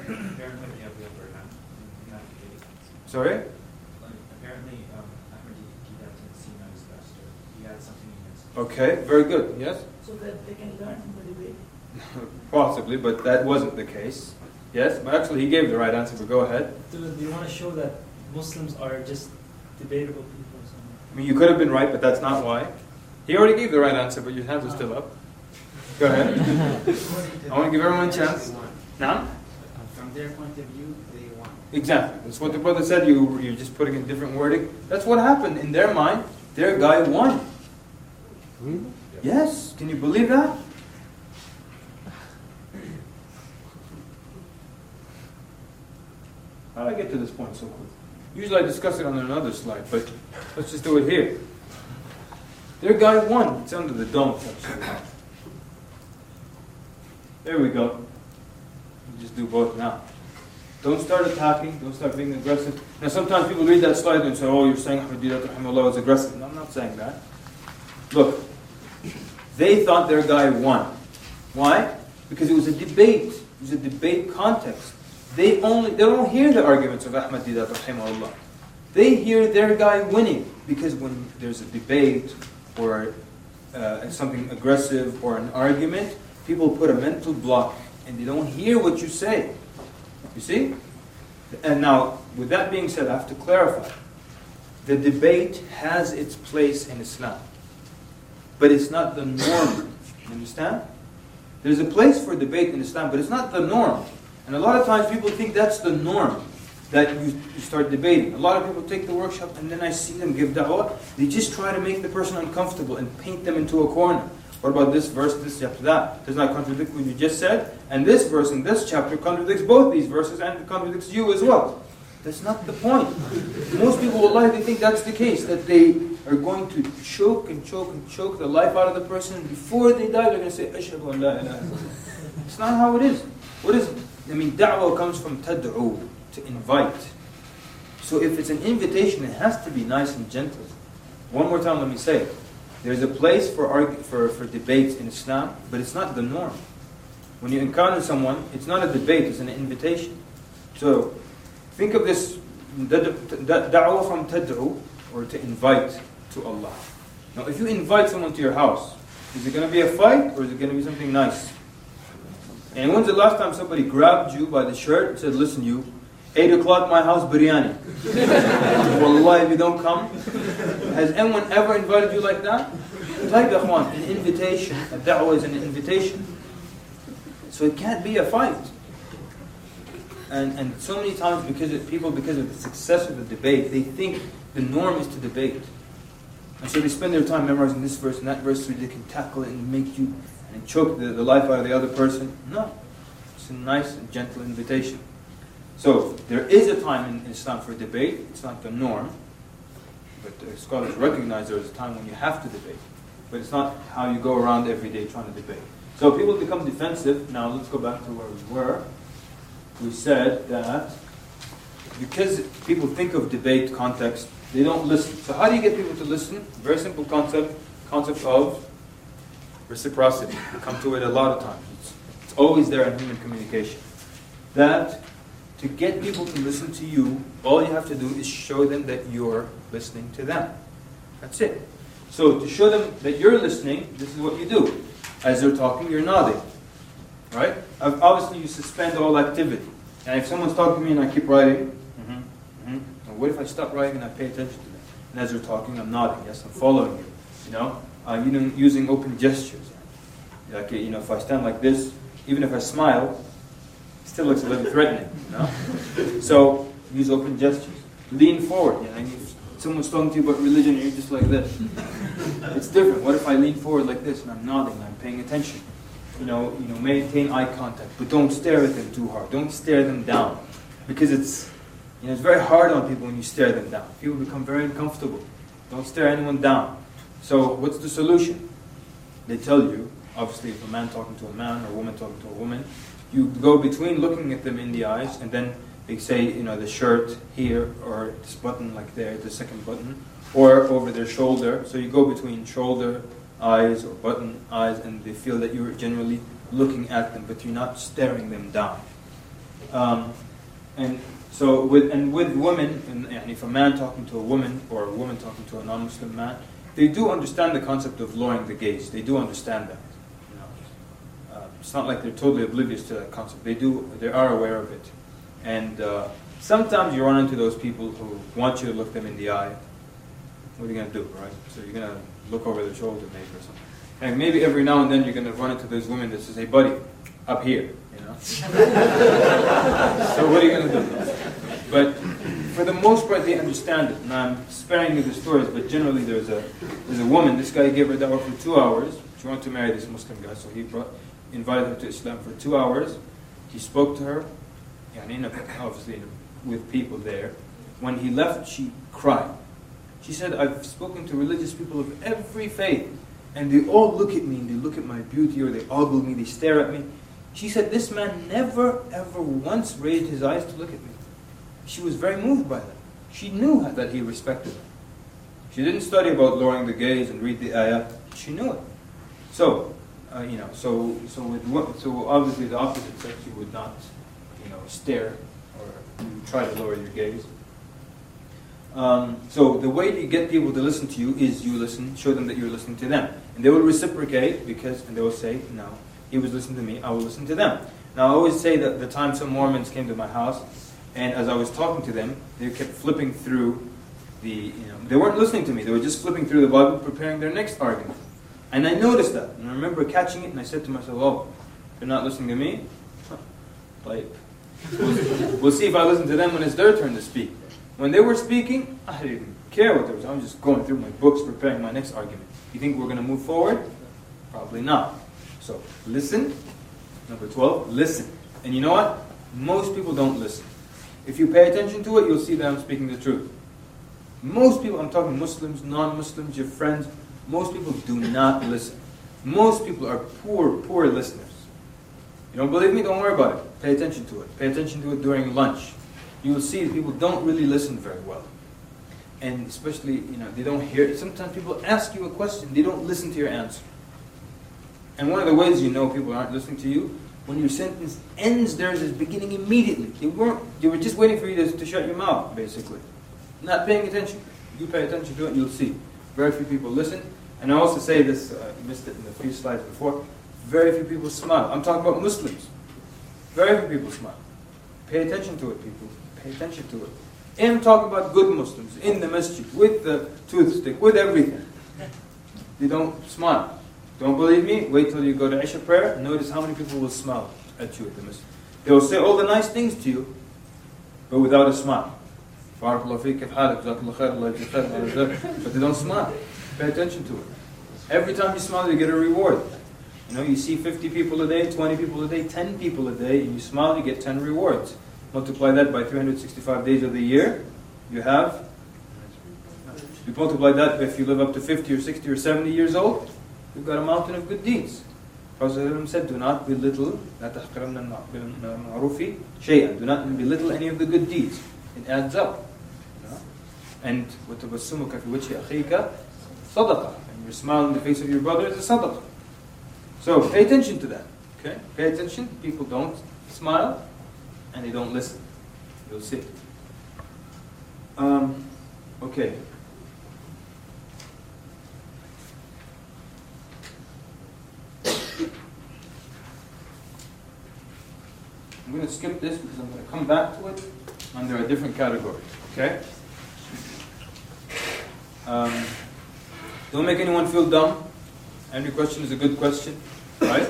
Sorry? Apparently, Ahmed Deedat didn't seem at his best, or he had something against him. Okay, very good. Yes? So that they can learn from the debate. Possibly, but that wasn't the case. Yes? But actually, he gave the right answer, but go ahead. Do you want to show that Muslims are just debatable people or something? I mean, you could have been right, but that's not why. He already gave the right answer, but your hands are still up. Go ahead. I want to give everyone a chance. Now? From their point of view, they won. Exactly. That's what the brother said. You're just putting in different wording. That's what happened. In their mind, their guy won. Really? Yes. Can you believe that? How did I get to this point so quick? Usually I discuss it on another slide, but let's just do it here. Their guy won. It's under the dome section. There we go. We'll just do both now. Don't start attacking. Don't start being aggressive. Now sometimes people read that slide and say, oh, you're saying Ahmed Deedat rahimahullah was aggressive. No, I'm not saying that. Look, they thought their guy won. Why? Because it was a debate. It was a debate context. They don't hear the arguments of Ahmed Deedat rahimahullah. They hear their guy winning. Because when there's a debate or something aggressive or an argument, people put a mental block and they don't hear what you say. You see? And now, with that being said, I have to clarify. The debate has its place in Islam. But it's not the norm. You understand? There's a place for debate in Islam, but it's not the norm. And a lot of times people think that's the norm, that you start debating. A lot of people take the workshop and then I see them give da'wah. They just try to make the person uncomfortable and paint them into a corner. What about this verse, this chapter, that? Does not contradict what you just said. And this verse in this chapter contradicts both these verses and contradicts you as well. That's not the point. Most people, wallahi, they think that's the case, that they are going to choke and choke and choke the life out of the person. And before they die, they're going to say, Ashhadu an la ilaha illallah. It's not how it is. What is it? I mean, da'wah comes from tad'u, to invite. So if it's an invitation, it has to be nice and gentle. One more time, let me say it. There's a place for debates in Islam, but it's not the norm. When you encounter someone, it's not a debate, it's an invitation. So, think of this da'wah from tad'u, or to invite to Allah. Now, if you invite someone to your house, is it going to be a fight, or is it going to be something nice? And when's the last time somebody grabbed you by the shirt and said, listen, you, 8 o'clock my house, biryani. Wallahi, if you don't come. Has anyone ever invited you like that? Type, ikhwan, an invitation. A da'wah is an invitation. So it can't be a fight. And so many times because of the success of the debate, they think the norm is to debate. And so they spend their time memorizing this verse and that verse so they can tackle it and make you and choke the life out of the other person. No. It's a nice and gentle invitation. So there is a time in Islam for debate. It's not the norm. But the scholars recognize there is a time when you have to debate. But it's not how you go around every day trying to debate. So people become defensive. Now let's go back to where we were. We said that because people think of debate context, they don't listen. So how do you get people to listen? Very simple concept of reciprocity. We come to it a lot of times. It's always there in human communication. That to get people to listen to you, all you have to do is show them that you're listening to them. That's it. So to show them that you're listening, this is what you do. As they're talking, you're nodding. Right? Obviously, you suspend all activity. And if someone's talking to me and I keep writing, and what if I stop writing and I pay attention to them? And as they're talking, I'm nodding. Yes, I'm following you. Using open gestures. Like, if I stand like this, even if I smile, it still looks a little threatening. So use open gestures. Lean forward. If someone's talking to you about religion and you're just like this, it's different. What if I lean forward like this and I'm nodding and I'm paying attention? Maintain eye contact, but don't stare at them too hard. Don't stare them down, because it's very hard on people when you stare them down. People become very uncomfortable. Don't stare anyone down. So what's the solution? They tell you, obviously, if a man talking to a man or a woman talking to a woman, you go between looking at them in the eyes, and then they say, the shirt here, or this button like there, the second button, or over their shoulder. So you go between shoulder, eyes, or button eyes, and they feel that you're generally looking at them, but you're not staring them down. And so with women, and if a man talking to a woman or a woman talking to a non-Muslim man, they do understand the concept of lowering the gaze. They do understand that. It's not like they're totally oblivious to that concept. They are aware of it. And sometimes you run into those people who want you to look them in the eye. What are you going to do, right? So you're going to look over their shoulder maybe or something. And maybe every now and then you're going to run into those women that says, hey buddy, up here, So what are you going to do? But for the most part they understand it. And I'm sparing you the stories, but generally there's a woman, this guy gave her dawah for 2 hours. She wanted to marry this Muslim guy, so he invited her to Islam for 2 hours. He spoke to her, obviously with people there. When he left, she cried. She said, I've spoken to religious people of every faith, and they all look at me, and they look at my beauty, or they ogle me, they stare at me. She said, this man never, ever once raised his eyes to look at me. She was very moved by that. She knew that he respected her. She didn't study about lowering the gaze and read the ayah. She knew it. So, so obviously the opposite sex, you would not, stare or try to lower your gaze. So the way to get people to listen to you is you listen, show them that you're listening to them. And they will reciprocate and they will say, no, he was listening to me, I will listen to them. Now I always say that the time some Mormons came to my house, and as I was talking to them, they kept flipping through they weren't listening to me, they were just flipping through the Bible, preparing their next argument. And I noticed that, and I remember catching it, and I said to myself, oh, they're not listening to me? We'll see if I listen to them when it's their turn to speak. When they were speaking, I didn't care what they were. I was just going through my books, preparing my next argument. You think we're going to move forward? Probably not. So, listen. Number 12, listen. And you know what? Most people don't listen. If you pay attention to it, you'll see that I'm speaking the truth. Most people, I'm talking Muslims, non-Muslims, your friends, most people do not listen. Most people are poor listeners. You don't believe me? Don't worry about it. Pay attention to it. Pay attention to it during lunch. You will see that people don't really listen very well. And especially, they don't hear it. Sometimes people ask you a question, they don't listen to your answer. And one of the ways you know people aren't listening to you, when your sentence ends, theirs is beginning immediately. They were just waiting for you to shut your mouth, basically. Not paying attention. You pay attention to it, you'll see. Very few people listen. And I also say this, I missed it in a few slides before, very few people smile. I'm talking about Muslims. Very few people smile. Pay attention to it, people. Pay attention to it. And I'm talking about good Muslims, in the masjid, with the toothstick, with everything. they don't smile. Don't believe me? Wait till you go to Isha prayer. Notice how many people will smile at you at the masjid. They will say all the nice things to you, but without a smile. But they don't smile. Pay attention to it. Every time you smile, you get a reward. You know, you see 50 people a day, 20 people a day, 10 people a day, and you smile, you get 10 rewards. Multiply that by 365 days of the year, you have. You multiply that if you live up to 50 or 60 or 70 years old, you've got a mountain of good deeds. Prophet said, do not belittle, do not belittle any of the good deeds. It adds up. And وَتَبَسُّمُكَ فِي وَجْهِ أَخِيكَ صَدَقَةً. And your smile in the face of your brother is a sadaqah. So pay attention to that. Okay? Pay attention. People don't smile and they don't listen. You'll see. Okay. I'm going to skip this because I'm going to come back to it under a different category. Okay? Don't make anyone feel dumb. Every question is a good question, right?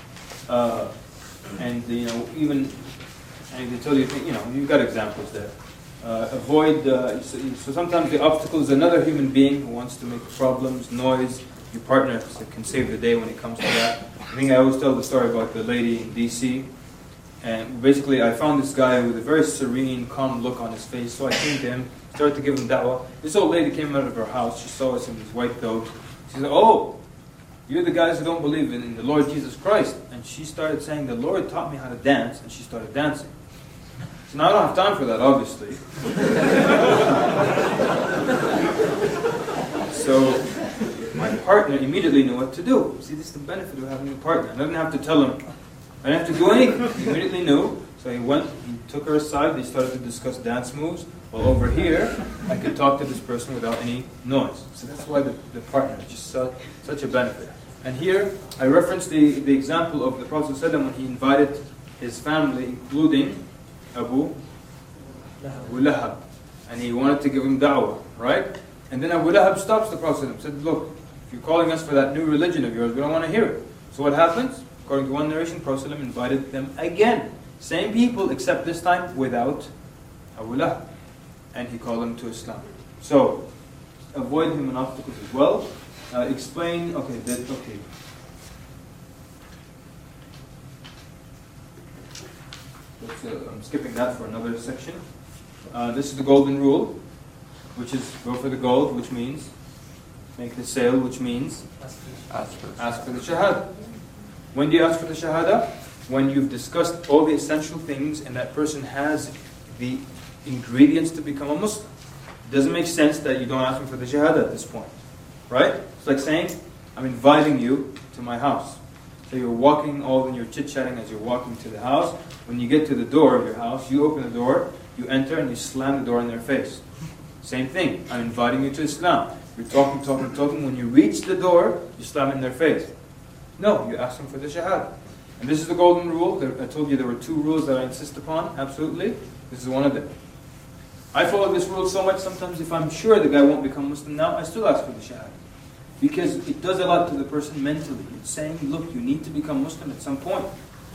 And you know, even and they tell you, you know, you've got examples there. Avoid. So sometimes the obstacle is another human being who wants to make problems, noise. Your partner can save the day when it comes to that. I think I always tell the story about the lady in D.C. And basically, I found this guy with a very serene, calm look on his face. So I came to him, started to give him da'wah. This old lady came out of her house. She saw us in this white coat. She said, "Oh, you're the guys who don't believe in the Lord Jesus Christ." And she started saying, "The Lord taught me how to dance," and she started dancing. So now I don't have time for that, obviously. So my partner immediately knew what to do. See, this is the benefit of having a partner. I didn't have to tell him. I didn't have to do anything. He immediately knew. So he went, he took her aside, they started to discuss dance moves. While over here, I could talk to this person without any noise. So that's why the partner is just such a benefit. And here, I referenced the example of the Prophet ﷺ when he invited his family, including Abu Lahab. And he wanted to give him da'wah, right? And then Abu Lahab stops the Prophet and said, "Look, if you're calling us for that new religion of yours, we don't want to hear it." So what happens? According to one narration, Prophet ﷺ invited them again. Same people, except this time without Abu Lahab. And he called them to Islam. So, avoid human obstacles as well. Explain, okay. I'm skipping that for another section. This is the golden rule, which is go for the gold, which means make the sale, which means ask for the shahada. When do you ask for the shahada? When you've discussed all the essential things and that person has the ingredients to become a Muslim. It doesn't make sense that you don't ask him for the shahada at this point. Right? It's like saying, I'm inviting you to my house. So you're walking, all and you're chit-chatting as you're walking to the house. When you get to the door of your house, you open the door, you enter, and you slam the door in their face. Same thing. I'm inviting you to Islam. You're talking. When you reach the door, you slam it in their face. No, you ask them for the shahada. And this is the golden rule. I told you there were 2 rules that I insist upon, absolutely. This is one of them. I follow this rule so much, sometimes if I'm sure the guy won't become Muslim now, I still ask for the shahada. Because it does a lot to the person mentally. It's saying, look, you need to become Muslim at some point.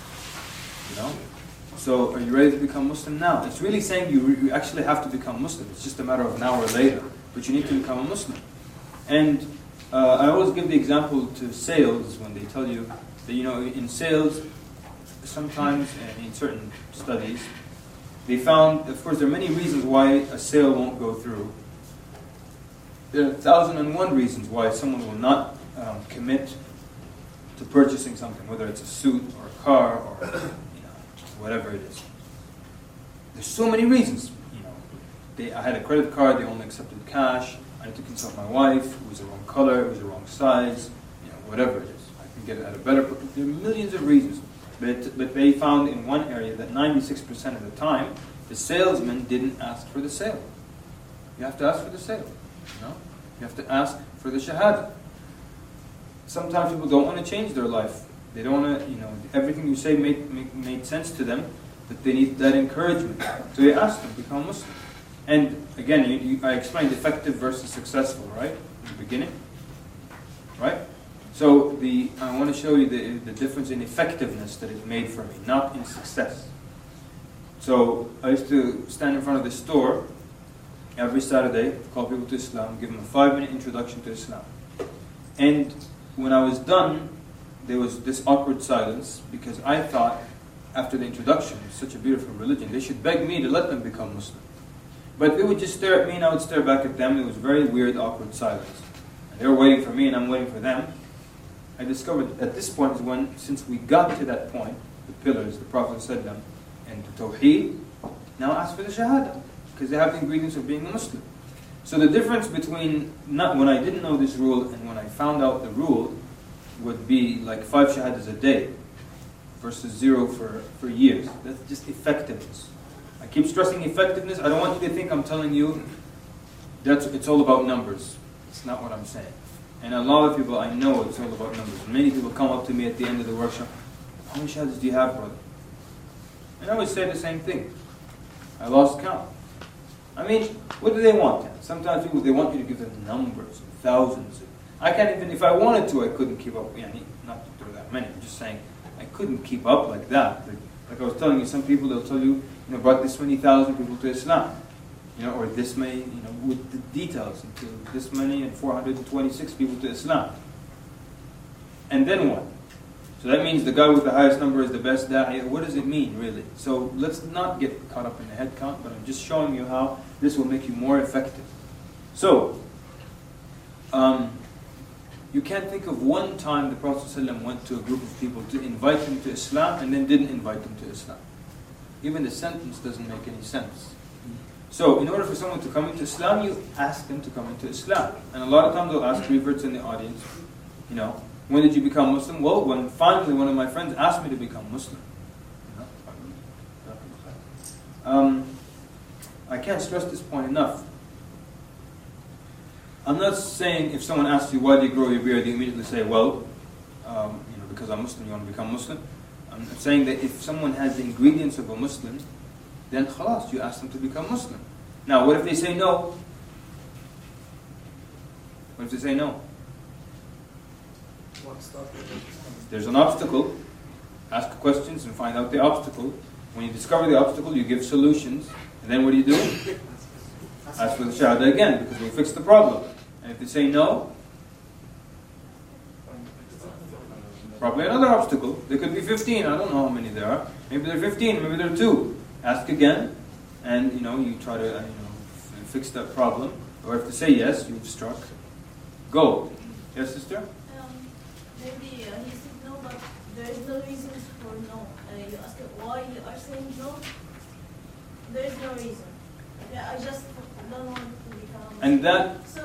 You know? So, are you ready to become Muslim now? It's really saying you actually have to become Muslim. It's just a matter of an hour later. But you need to become a Muslim. And I always give the example to sales when they tell you that, you know, in sales, sometimes in certain studies, they found, of course, there are many reasons why a sale won't go through. There are 1,001 reasons why someone will not commit to purchasing something, whether it's a suit or a car or whatever it is. There's so many reasons. I had a credit card; they only accepted cash. I had to consult my wife. It was the wrong color. It was the wrong size. Whatever it is, I can get it at a better. There are millions of reasons, but they found in one area that 96% of the time, the salesman didn't ask for the sale. You have to ask for the sale. You have to ask for the shahada. Sometimes people don't want to change their life. They don't want to, everything you say made sense to them, but they need that encouragement. So you ask them, become Muslim. And again, I explained effective versus successful, right? In the beginning. right? So I want to show you the difference in effectiveness that it made for me, not in success. So I used to stand in front of the store every Saturday, call people to Islam, give them a 5-minute introduction to Islam. And when I was done, there was this awkward silence because I thought after the introduction, it's such a beautiful religion, they should beg me to let them become Muslim. But they would just stare at me and I would stare back at them. It was very weird, awkward silence. And they were waiting for me and I'm waiting for them. I discovered at this point is when, since we got to that point, the pillars, the Prophet said them, and the Tawheed, now ask for the Shahada, because they have the ingredients of being a Muslim. So the difference between when I didn't know this rule and when I found out the rule would be like 5 Shahadas a day versus 0 for years. That's just effectiveness. I keep stressing effectiveness. I don't want you to think I'm telling you it's all about numbers. It's not what I'm saying. And a lot of people, I know it's all about numbers. Many people come up to me at the end of the workshop, how many shahadas do you have, brother? And I always say the same thing. I lost count. I mean, what do they want? Sometimes people, they want you to give them numbers, thousands. I can't even, if I wanted to, I couldn't keep up. Yeah, not that there are that many, I'm just saying, I couldn't keep up like that. Like I was telling you, some people, they'll tell you, brought this many thousand people to Islam. Or this many, with the details, until this many and 426 people to Islam. And then what? So that means the guy with the highest number is the best da'iyah. What does it mean, really? So let's not get caught up in the head count, but I'm just showing you how this will make you more effective. So, you can't think of one time the Prophet ﷺ went to a group of people to invite them to Islam and then didn't invite them to Islam. Even the sentence doesn't make any sense. So, in order for someone to come into Islam, you ask them to come into Islam. And a lot of times they'll ask reverts in the audience, when did you become Muslim? Well, when finally one of my friends asked me to become Muslim. I can't stress this point enough. I'm not saying if someone asks you, why do you grow your beard, you immediately say, well, because I'm Muslim, you want to become Muslim. I'm saying that if someone has the ingredients of a Muslim, then khalas, you ask them to become Muslim. Now, what if they say no? What if they say no? There's an obstacle. Ask questions and find out the obstacle. When you discover the obstacle, you give solutions. And then what do? Ask for the Shahada again, because we'll fix the problem. And if they say no, probably another obstacle. There could be 15. I don't know how many there are. Maybe there are 15. Maybe there are 2. Ask again, and you try to fix that problem. Or if they say yes, you've struck gold. Yes, sister? Maybe he said no, but there is no reason for no. You ask him why you are saying no. There is no reason. Yeah, I just don't want to become. And that. So.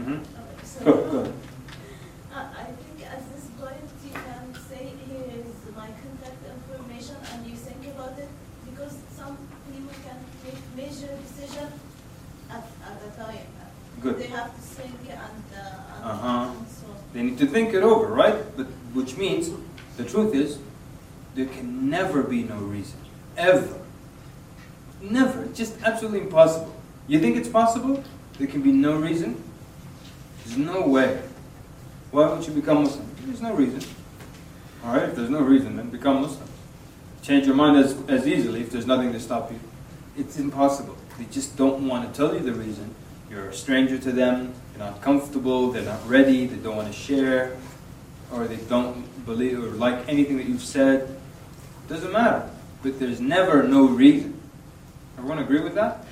Go ahead. I think at this point you can say, here is my contact information, and you think about it, because some people can make major decision at a time. Good. They have to think and so. They need to think it over, right? But which means the truth is there can never be no reason, ever, never. It's just absolutely impossible. You think it's possible? There can be no reason. There's no way. Why won't you become Muslim? There's no reason. All right, if there's no reason, then become Muslim. Change your mind as easily if there's nothing to stop you. It's impossible. They just don't want to tell you the reason. You're a stranger to them, you're not comfortable, they're not ready, they don't want to share, or they don't believe or like anything that you've said. Doesn't matter. But there's never no reason. Everyone agree with that?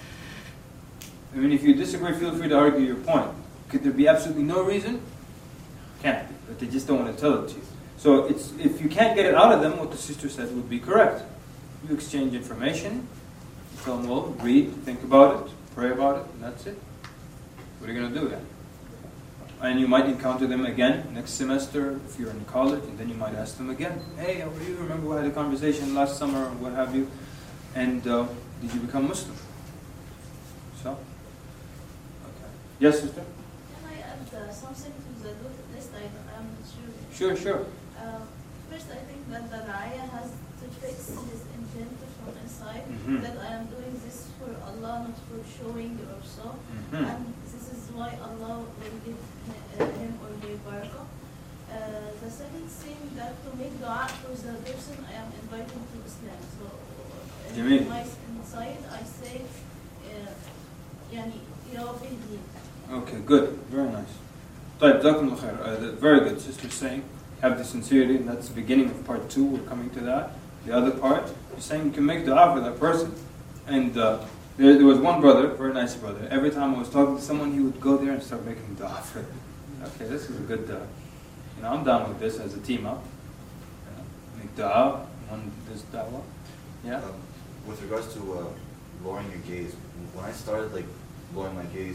I mean, if you disagree, feel free to argue your point. Could there be absolutely no reason? Can't be, but they just don't want to tell it to you. So if you can't get it out of them, what the sister said would be correct. You exchange information, you tell them, well, read, think about it, pray about it, and that's it. What are you going to do then? And you might encounter them again next semester if you're in college, and then you might ask them again, hey, how are you? Remember we had a conversation last summer, or what have you, and did you become Muslim? So? Okay. Yes, sister? Can I add something to the list? I'm not sure. Sure. First, I think that the Raya has to fix his intent from inside, that I am doing this for Allah, not for showing or so. And this is why Allah will give him or her barakah. The second thing that to make dua for the person I am inviting to Islam. So Jameel. in my inside I say, يعني يا رب اهديني. Okay, good. Very nice. طيب, جزاكم الله خير. Very good. Sister saying, have the sincerity, and that's the beginning of part 2. We're coming to that. The other part, you're saying you can make dua for that person. And there was one brother, very nice brother. Every time I was talking to someone, he would go there and start making dua for them. Okay, this is a good I'm down with this as a team up. Make dua, one does da'wah. Yeah? With regards to lowering your gaze, when I started lowering my gaze,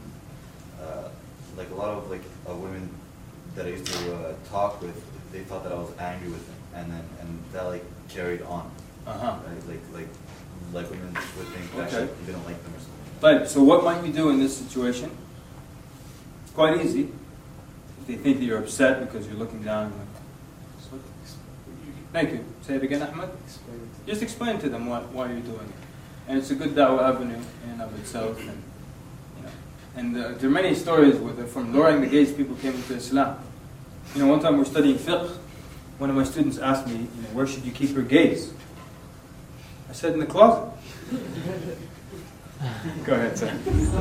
a lot of women that I used to talk with, they thought that I was angry with them, and that carried on. Right? Like women would think that Okay. you didn't like them or something. But so what might you do in this situation? It's quite easy. If they think that you're upset because you're looking down, thank you. Say it again, Ahmed. Just explain to them why you're doing it, and it's a good da'wah avenue in and of itself. And there are many stories from lowering the gaze, people came into Islam. One time we're studying fiqh. One of my students asked me, where should you keep your gaze? I said in the closet. Go ahead, sir.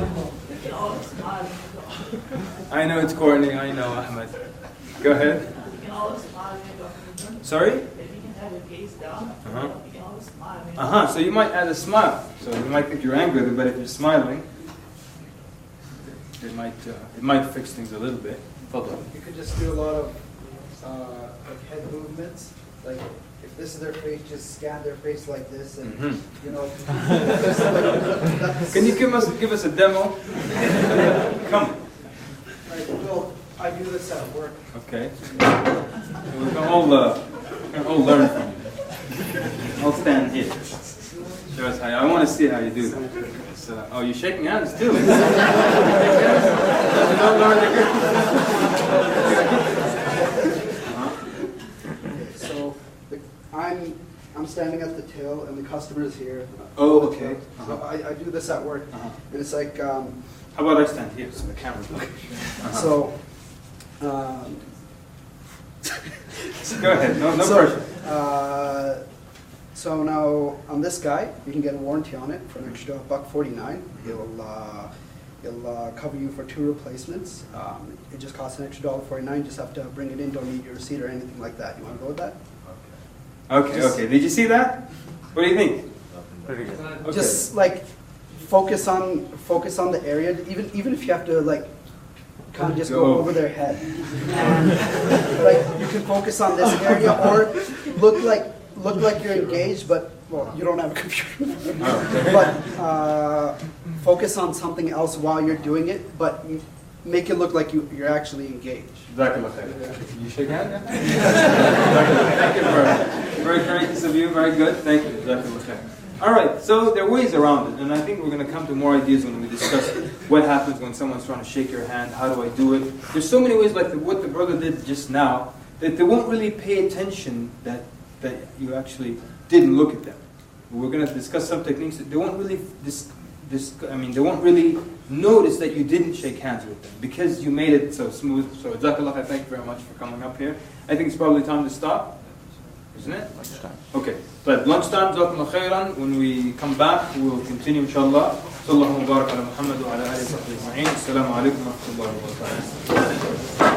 I know it's corny. I know, Ahmed. Go ahead. You can always smile when you're talking to them. Sorry? If you can have your gaze down, you can always smile. So you might add a smile. So you might think you're angry, but if you're smiling, it might fix things a little bit. You could just do a lot of head movements. Like if this is their face, just scan their face like this, and Can you give us a demo? Come. Well, I do this at work. Okay. We can all learn from you. I'll stand here. Show us how. I want to see how you do that. So, you're shaking hands too. So I'm standing at the till, and the customer is here. Oh, okay. So I do this at work, and it's like. How about I stand here so the camera's So. Go ahead. No pressure. So now on this guy, you can get a warranty on it for an extra $149. He'll cover you for 2 replacements. It just costs an extra $1.49. You just have to bring it in. Don't need your receipt or anything like that. You want to go with that? Okay. Did you see that? What do you think? Pretty good. Okay. Just focus on the area. Even if you have to kind of just go over their head. And, you can focus on this area or look like you're engaged, but you don't have a computer. But focus on something else while you're doing it, but make it look like you're actually engaged. You shake hands? Thank you very courageous of you. Very good. Thank you. All right, so there are ways around it, and I think we're going to come to more ideas when we discuss what happens when someone's trying to shake your hand. How do I do it? There's so many ways, like what the brother did just now, that they won't really pay attention that you actually didn't look at them. We're going to discuss some techniques that they won't really they won't really notice that you didn't shake hands with them because you made it so smooth. So Jazakallah, I thank you very much for coming up here. I think it's probably time to stop, isn't it? Lunchtime. Okay, but lunchtime, Jazakallah khairan. When we come back, we'll continue inshallah. Sallallahu mubarak ala Muhammad wa ala alihi wa sahbihi ajma'in. Assalamu alaikum wa rahmatullahi wa barakatuh.